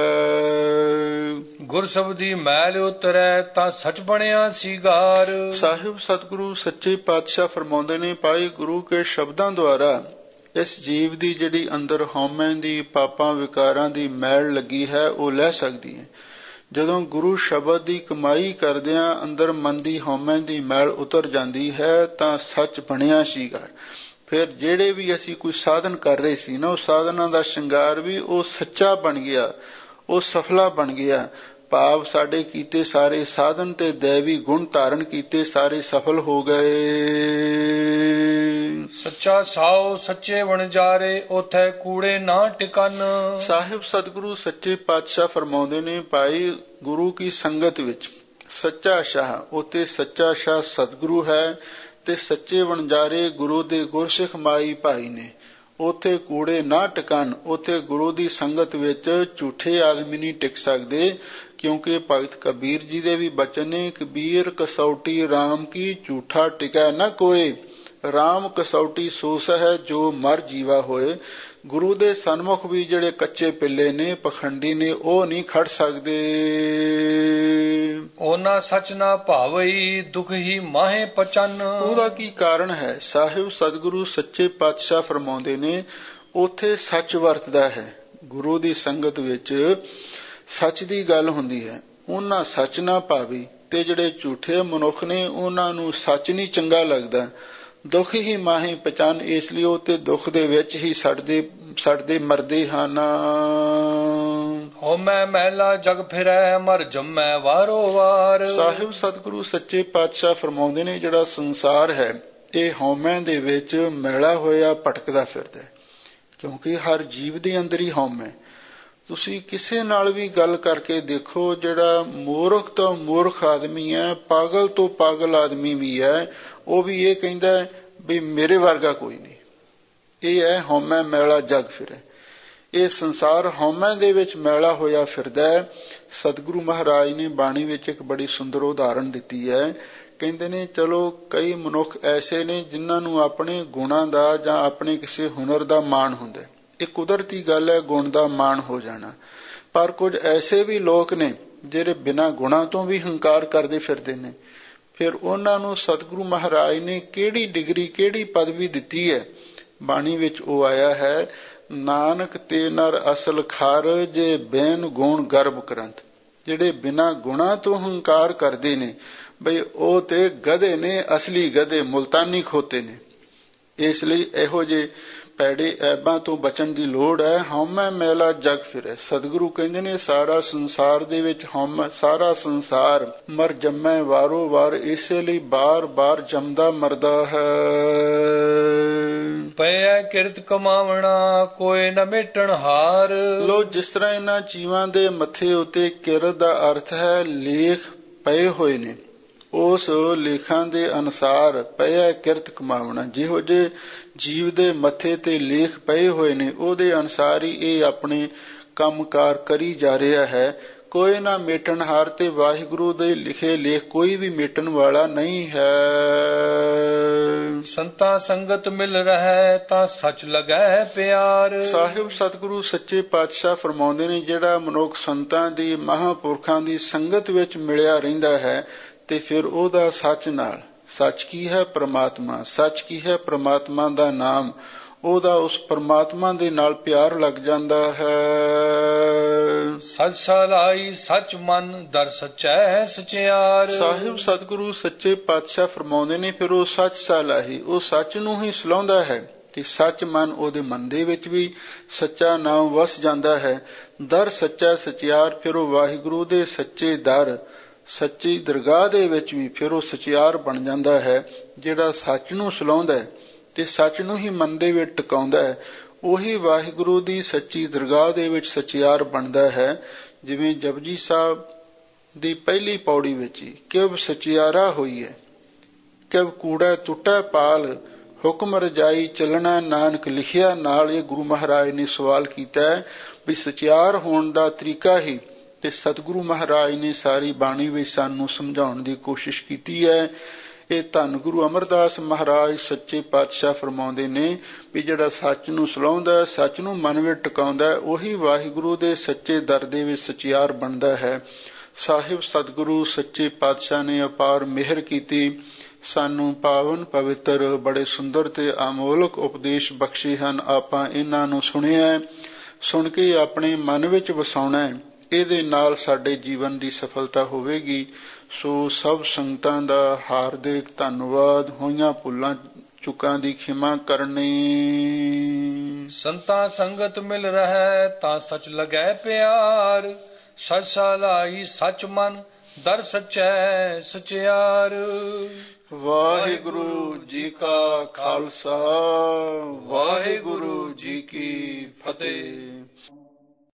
ਗੁਰ ਸ਼ਬਦੀ ਮੈਲ ਉਤਰੈ ਤਾਂ ਸੱਚ ਬਣਿਆ ਸੀਗਾਰ। ਸਾਹਿਬ ਸਤਿਗੁਰੂ ਸੱਚੇ ਪਾਤਸ਼ਾਹ ਫਰਮਾਉਂਦੇ ਨੇ, ਭਾਈ ਗੁਰੂ ਕੇ ਸ਼ਬਦਾਂ ਦੁਆਰਾ ਇਸ ਜੀਵ ਦੀ ਜਿਹੜੀ ਅੰਦਰ ਹਉਮੈ ਦੀ, ਪਾਪਾਂ ਵਿਕਾਰਾਂ ਦੀ ਮੈਲ ਲੱਗੀ ਹੈ ਉਹ ਲੈ ਸਕਦੀ ਹੈ। ਜਦੋਂ ਗੁਰੂ ਸ਼ਬਦ ਦੀ ਕਮਾਈ ਕਰਦਿਆਂ ਅੰਦਰ ਮਨ ਦੀ ਹਉਮੈ ਦੀ ਮੈਲ ਉਤਰ ਜਾਂਦੀ ਹੈ ਤਾਂ ਸੱਚ ਬਣਿਆ ਸੀਗਾਰ। ਫਿਰ ਜਿਹੜੇ ਵੀ ਅਸੀਂ ਕੋਈ ਸਾਧਨ ਕਰ ਰਹੇ ਸੀ ਨਾ, ਉਹ ਸਾਧਨਾਂ ਦਾ ਸ਼ਿੰਗਾਰ ਵੀ ਉਹ ਸੱਚਾ ਬਣ ਗਿਆ, ਉਹ ਸਫਲਾ ਬਣ ਗਿਆ। ਭਾਵ ਸਾਡੇ ਕੀਤੇ ਸਾਰੇ ਸਾਧਨ ਤੇ ਦੈਵੀ ਗੁਣ ਧਾਰਨ ਕੀਤੇ ਸਾਰੇ ਸਫਲ ਹੋ ਗਏ। ਸੱਚਾ ਸਾਉ ਸੱਚੇ ਵਣਜਾਰੇ ਉਥੈ ਕੂੜੇ ਨਾ ਟਿਕਨ। ਸਾਹਿਬ ਸਤਿਗੁਰੂ ਸੱਚੇ ਪਾਤਸ਼ਾਹ ਫਰਮਾਉਂਦੇ ਨੇ, ਭਾਈ ਗੁਰੂ ਕੀ ਸੰਗਤ ਵਿੱਚ ਸੱਚਾ ਸ਼ਾਹ, ਉਥੇ ਸੱਚਾ ਸ਼ਾਹ ਸਤਿਗੁਰੂ ਹੈ ਤੇ ਸੱਚੇ ਵਣਜਾਰੇ ਗੁਰੂ ਦੇ ਗੁਰਸਿੱਖ ਮਾਈ ਭਾਈ ਨੇ। ਉਥੇ ਕੂੜੇ ਨਾ ਟਿਕਣ, ਉਥੇ ਗੁਰੂ ਦੀ ਸੰਗਤ ਵਿੱਚ ਝੂਠੇ ਆਦਮੀ ਨਹੀਂ ਟਿਕ ਸਕਦੇ, ਕਿਉਂਕਿ ਭਗਤ ਕਬੀਰ ਜੀ ਦੇ ਵੀ ਬਚਨ ਨੇ, ਕਬੀਰ ਕਸੌਟੀ ਰਾਮ ਕੀ ਝੂਠਾ ਟਿਕੈ ਨਾ ਕੋਏ, ਰਾਮ ਕਸੌਟੀ ਸੋਸ ਹੈ ਜੋ ਮਰ ਜੀਵਾ ਹੋਏ। ਗੁਰੂ ਦੇ ਸਨਮੁਖ ਵੀ ਜਿਹੜੇ ਕੱਚੇ ਪਿੱਲੇ ਨੇ, ਪਖੰਡੀ ਨੇ, ਉਹ ਨਹੀਂ ਖੜ ਸਕਦੇ। ਉਹਨਾਂ ਸੱਚ ਨਾ ਭਾਵਈ ਦੁਖ ਹੀ ਮਾਹੇ ਪਚਨ। ਉਹਦਾ ਕੀ ਕਾਰਨ ਹੈ? ਸਾਹਿਬ ਸਤਿਗੁਰੂ ਸੱਚੇ ਪਾਤਸ਼ਾਹ ਫਰਮਾਉਂਦੇ ਨੇ, ਉਥੇ ਸੱਚ ਵਰਤਦਾ ਹੈ। ਗੁਰੂ ਦੀ ਸੰਗਤ ਵਿੱਚ ਸੱਚ ਦੀ ਗੱਲ ਹੁੰਦੀ ਹੈ, ਉਹਨਾਂ ਸੱਚ ਨਾ ਭਾਵੀ। ਤੇ ਜਿਹੜੇ ਝੂਠੇ ਮਨੁੱਖ ਨੇ ਉਹਨਾਂ ਨੂੰ ਸੱਚ ਨਹੀਂ ਚੰਗਾ ਲੱਗਦਾ। ਦੁੱਖ ਹੀ ਮਾਹੇ ਪਚਨ, ਇਸ ਲਈ ਉਹ ਤੇ ਦੁੱਖ ਦੇ ਵਿੱਚ ਹੀ ਸੜਦੇ ਸੜਦੇ ਮਰਦੇ ਹਨ। ਹਉਮੈ ਮਹਿਲਾ ਜਗ ਫਿਰੈ ਮਰ ਜੰਮੈ ਵਾਰੋ ਵਾਰ। ਸਾਹਿਬ ਸਤਿਗੁਰੂ ਸੱਚੇ ਪਾਤਸ਼ਾਹ ਫਰਮਾਉਂਦੇ ਨੇ, ਜਿਹੜਾ ਸੰਸਾਰ ਹੈ ਇਹ ਹਉਮੈ ਦੇ ਵਿੱਚ ਮੈਲਾ ਹੋਇਆ ਭਟਕਦਾ ਫਿਰਦਾ, ਕਿਉਂਕਿ ਹਰ ਜੀਵ ਦੇ ਅੰਦਰ ਹੀ ਹਉਮੈ। ਤੁਸੀਂ ਕਿਸੇ ਨਾਲ ਵੀ ਗੱਲ ਕਰਕੇ ਦੇਖੋ, ਜਿਹੜਾ ਮੂਰਖ ਤੋਂ ਮੂਰਖ ਆਦਮੀ ਹੈ, ਪਾਗਲ ਤੋਂ ਪਾਗਲ ਆਦਮੀ ਵੀ ਹੈ, ਉਹ ਵੀ ਇਹ ਕਹਿੰਦਾ ਵੀ ਮੇਰੇ ਵਰਗਾ ਕੋਈ ਨਹੀਂ। ਇਹ ਹੈ ਹਉਮੈ ਮੈਲਾ ਜਗ ਫਿਰੈ। ਇਹ ਸੰਸਾਰ ਹਉਮੈ ਦੇ ਵਿੱਚ ਮੈਲਾ ਹੋਇਆ ਫਿਰਦਾ ਹੈ। ਸਤਿਗੁਰੂ ਮਹਾਰਾਜ ਨੇ ਬਾਣੀ ਵਿੱਚ ਇੱਕ ਬੜੀ ਸੁੰਦਰ ਉਦਾਹਰਣ ਦਿੱਤੀ ਹੈ। ਕਹਿੰਦੇ ਨੇ ਚਲੋ ਕਈ ਮਨੁੱਖ ਐਸੇ ਨੇ ਜਿਨ੍ਹਾਂ ਨੂੰ ਆਪਣੇ ਗੁਣਾਂ ਦਾ ਜਾਂ ਆਪਣੇ ਕਿਸੇ ਹੁਨਰ ਦਾ ਮਾਣ ਹੁੰਦਾ। ਇਹ ਕੁਦਰਤੀ ਗੱਲ ਹੈ, ਗੁਣ ਦਾ ਮਾਣ ਹੋ ਜਾਣਾ। ਪਰ ਕੁਝ ਐਸੇ ਵੀ ਲੋਕ ਨੇ ਜਿਹੜੇ ਬਿਨਾਂ ਗੁਣਾਂ ਤੋਂ ਵੀ ਹੰਕਾਰ ਕਰਦੇ ਫਿਰਦੇ ਨੇ। ਫਿਰ ਉਹਨਾਂ ਨੂੰ ਸਤਿਗੁਰੂ ਮਹਾਰਾਜ ਨੇ ਕਿਹੜੀ ਡਿਗਰੀ, ਕਿਹੜੀ ਪਦਵੀ ਦਿੱਤੀ ਹੈ? ਬਾਣੀ ਵਿੱਚ ਉਹ ਆਇਆ ਹੈ, ਨਾਨਕ ਤੇ ਨਰ ਅਸਲ ਖਰ ਜੇ ਬੈਨ ਗੁਣ ਗਰਭ ਕਰੰਤ। ਜਿਹੜੇ ਬਿਨਾਂ ਗੁਣਾਂ ਤੋਂ ਹੰਕਾਰ ਕਰਦੇ ਨੇ ਬਈ ਉਹ ਤੇ ਗਧੇ ਨੇ, ਅਸਲੀ ਗਧੇ, ਮੁਲਤਾਨੀ ਖੋਤੇ ਨੇ। ਇਸ ਲਈ ਇਹੋ ਜਿਹੇ ਪੈੜੇ ਐਬਾਂ ਤੋਂ ਬਚਣ ਦੀ ਲੋੜ ਹੈ। ਹਉਮੈ ਮੈਲਾ ਜਗ ਫਿਰੈ। ਸਤਿਗੁਰੂ ਕਹਿੰਦੇ ਨੇ ਸਾਰਾ ਸੰਸਾਰ ਦੇ ਵਿੱਚ ਹਉਮੈ, ਸਾਰਾ ਸੰਸਾਰ ਮਰ ਜੰਮੈ ਵਾਰੋ ਵਾਰ, ਇਸੇ ਲਈ ਬਾਰ ਬਾਰ ਜੰਮਦਾ ਮਰਦਾ ਹੈ। ਪਇਆ ਕਿਰਤ ਕਮਾਵਣਾ ਕੋਈ ਨ ਮੇਟਣ ਹਾਰ। ਲੋ, ਜਿਸ ਤਰ੍ਹਾਂ ਇਹਨਾਂ ਜੀਵਾਂ ਦੇ ਮੱਥੇ ਉੱਤੇ ਕਿਰਤ ਦਾ ਅਰਥ ਹੈ ਲੇਖ ਪਏ ਹੋਏ ਨੇ, ਉਸ ਲੇਖਾਂ ਦੇ ਅਨੁਸਾਰ ਪਇਆ ਕਿਰਤ ਕਮਾਵਣਾ। ਜਿਹੋ ਜਿਹੇ ਜੀਵ ਦੇ ਮੱਥੇ ਤੇ ਲੇਖ ਪਏ ਹੋਏ ਨੇ ਉਹਦੇ ਅਨੁਸਾਰ ਹੀ ਇਹ ਆਪਣੇ ਕੰਮਕਾਰ ਕਰੀ ਜਾ ਰਿਹਾ ਹੈ। ਕੋਈ ਨਾ ਮੇਟਣ ਹਾਰ। ਤੇ ਵਾਹਿਗੁਰੂ ਦੇ ਲਿਖੇ ਲੇਖ ਕੋਈ ਵੀ ਮੇਟਣ ਵਾਲਾ ਨਹੀਂ ਹੈ। ਸੰਤਾਂ ਸੰਗਤ ਮਿਲ ਰਹਿ ਤਾਂ ਸੱਚ ਲੱਗੈ ਪਿਆਰ। ਸਾਹਿਬ ਸਤਿਗੁਰੂ ਸੱਚੇ ਪਾਤਸ਼ਾਹ ਫਰਮਾਉਂਦੇ ਨੇ, ਜਿਹੜਾ ਮਨੁੱਖ ਸੰਤਾਂ ਦੀ, ਮਹਾਂਪੁਰਖਾਂ ਦੀ ਸੰਗਤ ਵਿੱਚ ਮਿਲਿਆ ਰਹਿੰਦਾ ਹੈ ਤੇ ਫਿਰ ਉਹਦਾ ਸੱਚ ਨਾਲ, ਸੱਚ ਕੀ ਹੈ? ਪ੍ਰਮਾਤਮਾ। ਸੱਚ ਕੀ ਹੈ? ਪ੍ਰਮਾਤਮਾ ਦਾ ਨਾਮ। ਉਹਦਾ ਉਸ ਪ੍ਰਮਾਤਮਾ ਦੇ ਨਾਲ ਪਿਆਰ ਲੱਗ ਜਾਂਦਾ ਹੈ। ਸੱਚ ਸਲਾਈ ਸੱਚ ਮਨ ਦਰ ਸੱਚੈ ਸਚਿਆਰ। ਸਾਹਿਬ ਸਤਿਗੁਰੂ ਸੱਚੇ ਪਾਤਸ਼ਾਹ ਫਰਮਾਉਂਦੇ ਨੇ, ਫਿਰ ਉਹ ਸੱਚ ਸਲਾਹੀ, ਉਹ ਸੱਚ ਨੂੰ ਹੀ ਸਲਾਹੁੰਦਾ ਹੈ ਤੇ ਸੱਚ ਮਨ ਉਹਦੇ ਮਨ ਦੇ ਵਿੱਚ ਵੀ ਸੱਚਾ ਨਾਮ ਵਸ ਜਾਂਦਾ ਹੈ। ਦਰ ਸੱਚਾ ਸਚਿਆਰ। ਫਿਰ ਉਹ ਵਾਹਿਗੁਰੂ ਦੇ ਸੱਚੇ ਦਰ, ਸੱਚੀ ਦਰਗਾਹ ਦੇ ਵਿੱਚ ਵੀ ਫਿਰ ਉਹ ਸਚਿਆਰ ਬਣ ਜਾਂਦਾ ਹੈ। ਜਿਹੜਾ ਸੱਚ ਨੂੰ ਸਲਾਹੁੰਦਾ ਹੈ ਤੇ ਸੱਚ ਨੂੰ ਹੀ ਮਨ ਦੇ ਵਿੱਚ ਟਿਕਾਉਂਦਾ ਹੈ, ਉਹੀ ਵਾਹਿਗੁਰੂ ਦੀ ਸੱਚੀ ਦਰਗਾਹ ਦੇ ਵਿੱਚ ਸਚਿਆਰ ਬਣਦਾ ਹੈ। ਜਿਵੇਂ ਜਪਜੀ ਸਾਹਿਬ ਦੀ ਪਹਿਲੀ ਪੌੜੀ ਵਿੱਚ ਹੀ ਕਿਵ ਸਚਿਆਰਾ ਹੋਈ ਹੈ, ਕਿਵ ਕੂੜਾ ਟੁੱਟਾ ਪਾਲ, ਹੁਕਮ ਰਜਾਈ ਚੱਲਣਾ ਨਾਨਕ ਲਿਖਿਆ ਨਾਲ। ਇਹ ਗੁਰੂ ਮਹਾਰਾਜ ਨੇ ਸਵਾਲ ਕੀਤਾ ਹੈ ਵੀ ਸਚਿਆਰ ਹੋਣ ਦਾ ਤਰੀਕਾ ਹੀ, ਤੇ ਸਤਿਗੁਰੂ ਮਹਾਰਾਜ ਨੇ ਸਾਰੀ ਬਾਣੀ ਵਿੱਚ ਸਾਨੂੰ ਸਮਝਾਉਣ ਦੀ ਕੋਸ਼ਿਸ਼ ਕੀਤੀ ਹੈ। ਇਹ ਧੰਨ ਗੁਰੂ ਅਮਰਦਾਸ ਮਹਾਰਾਜ ਸੱਚੇ ਪਾਤਸ਼ਾਹ ਫਰਮਾਉਂਦੇ ਨੇ ਵੀ ਜਿਹੜਾ ਸੱਚ ਨੂੰ ਸਲਾਹੁੰਦਾ, ਸੱਚ ਨੂੰ ਮਨ ਵਿੱਚ ਟਿਕਾਉਂਦਾ, ਉਹੀ ਵਾਹਿਗੁਰੂ ਦੇ ਸੱਚੇ ਦਰ ਦੇ ਵਿੱਚ ਸਚਿਆਰ ਬਣਦਾ ਹੈ। ਸਾਹਿਬ ਸਤਿਗੁਰੂ ਸੱਚੇ ਪਾਤਸ਼ਾਹ ਨੇ ਅਪਾਰ ਮਿਹਰ ਕੀਤੀ, ਸਾਨੂੰ ਪਾਵਨ ਪਵਿੱਤਰ ਬੜੇ ਸੁੰਦਰ ਤੇ ਅਮੋਲਕ ਉਪਦੇਸ਼ ਬਖਸ਼ੇ ਹਨ। ਆਪਾਂ ਇਹਨਾਂ ਨੂੰ ਸੁਣਿਆ, ਸੁਣ ਕੇ ਆਪਣੇ ਮਨ ਵਿੱਚ ਵਸਾਉਣਾ, ਇਹਦੇ ਨਾਲ ਸਾਡੇ ਜੀਵਨ ਦੀ ਸਫਲਤਾ ਹੋਵੇਗੀ। ਸੋ ਸਭ ਸੰਗਤਾਂ ਦਾ ਹਾਰਦਿਕ ਧੰਨਵਾਦ। ਹੋਈਆਂ ਭੁੱਲਾਂ ਚੁੱਕਾਂ ਦੀ ਖਿਮਾ ਕਰਨੀ। ਸੰਤਾਂ ਸੰਗਤ ਮਿਲ ਰਹਿ ਤਾਂ ਸੱਚ ਲੱਗੈ ਪਿਆਰ। ਸੱਚ ਸਲਾਈ ਸੱਚ ਮਨ ਦਰ ਸੱਚੈ ਸਚਿਆਰ। ਵਾਹਿਗੁਰੂ ਜੀ ਕਾ ਖਾਲਸਾ, ਵਾਹਿਗੁਰੂ ਜੀ ਕੀ ਫਤਿਹ।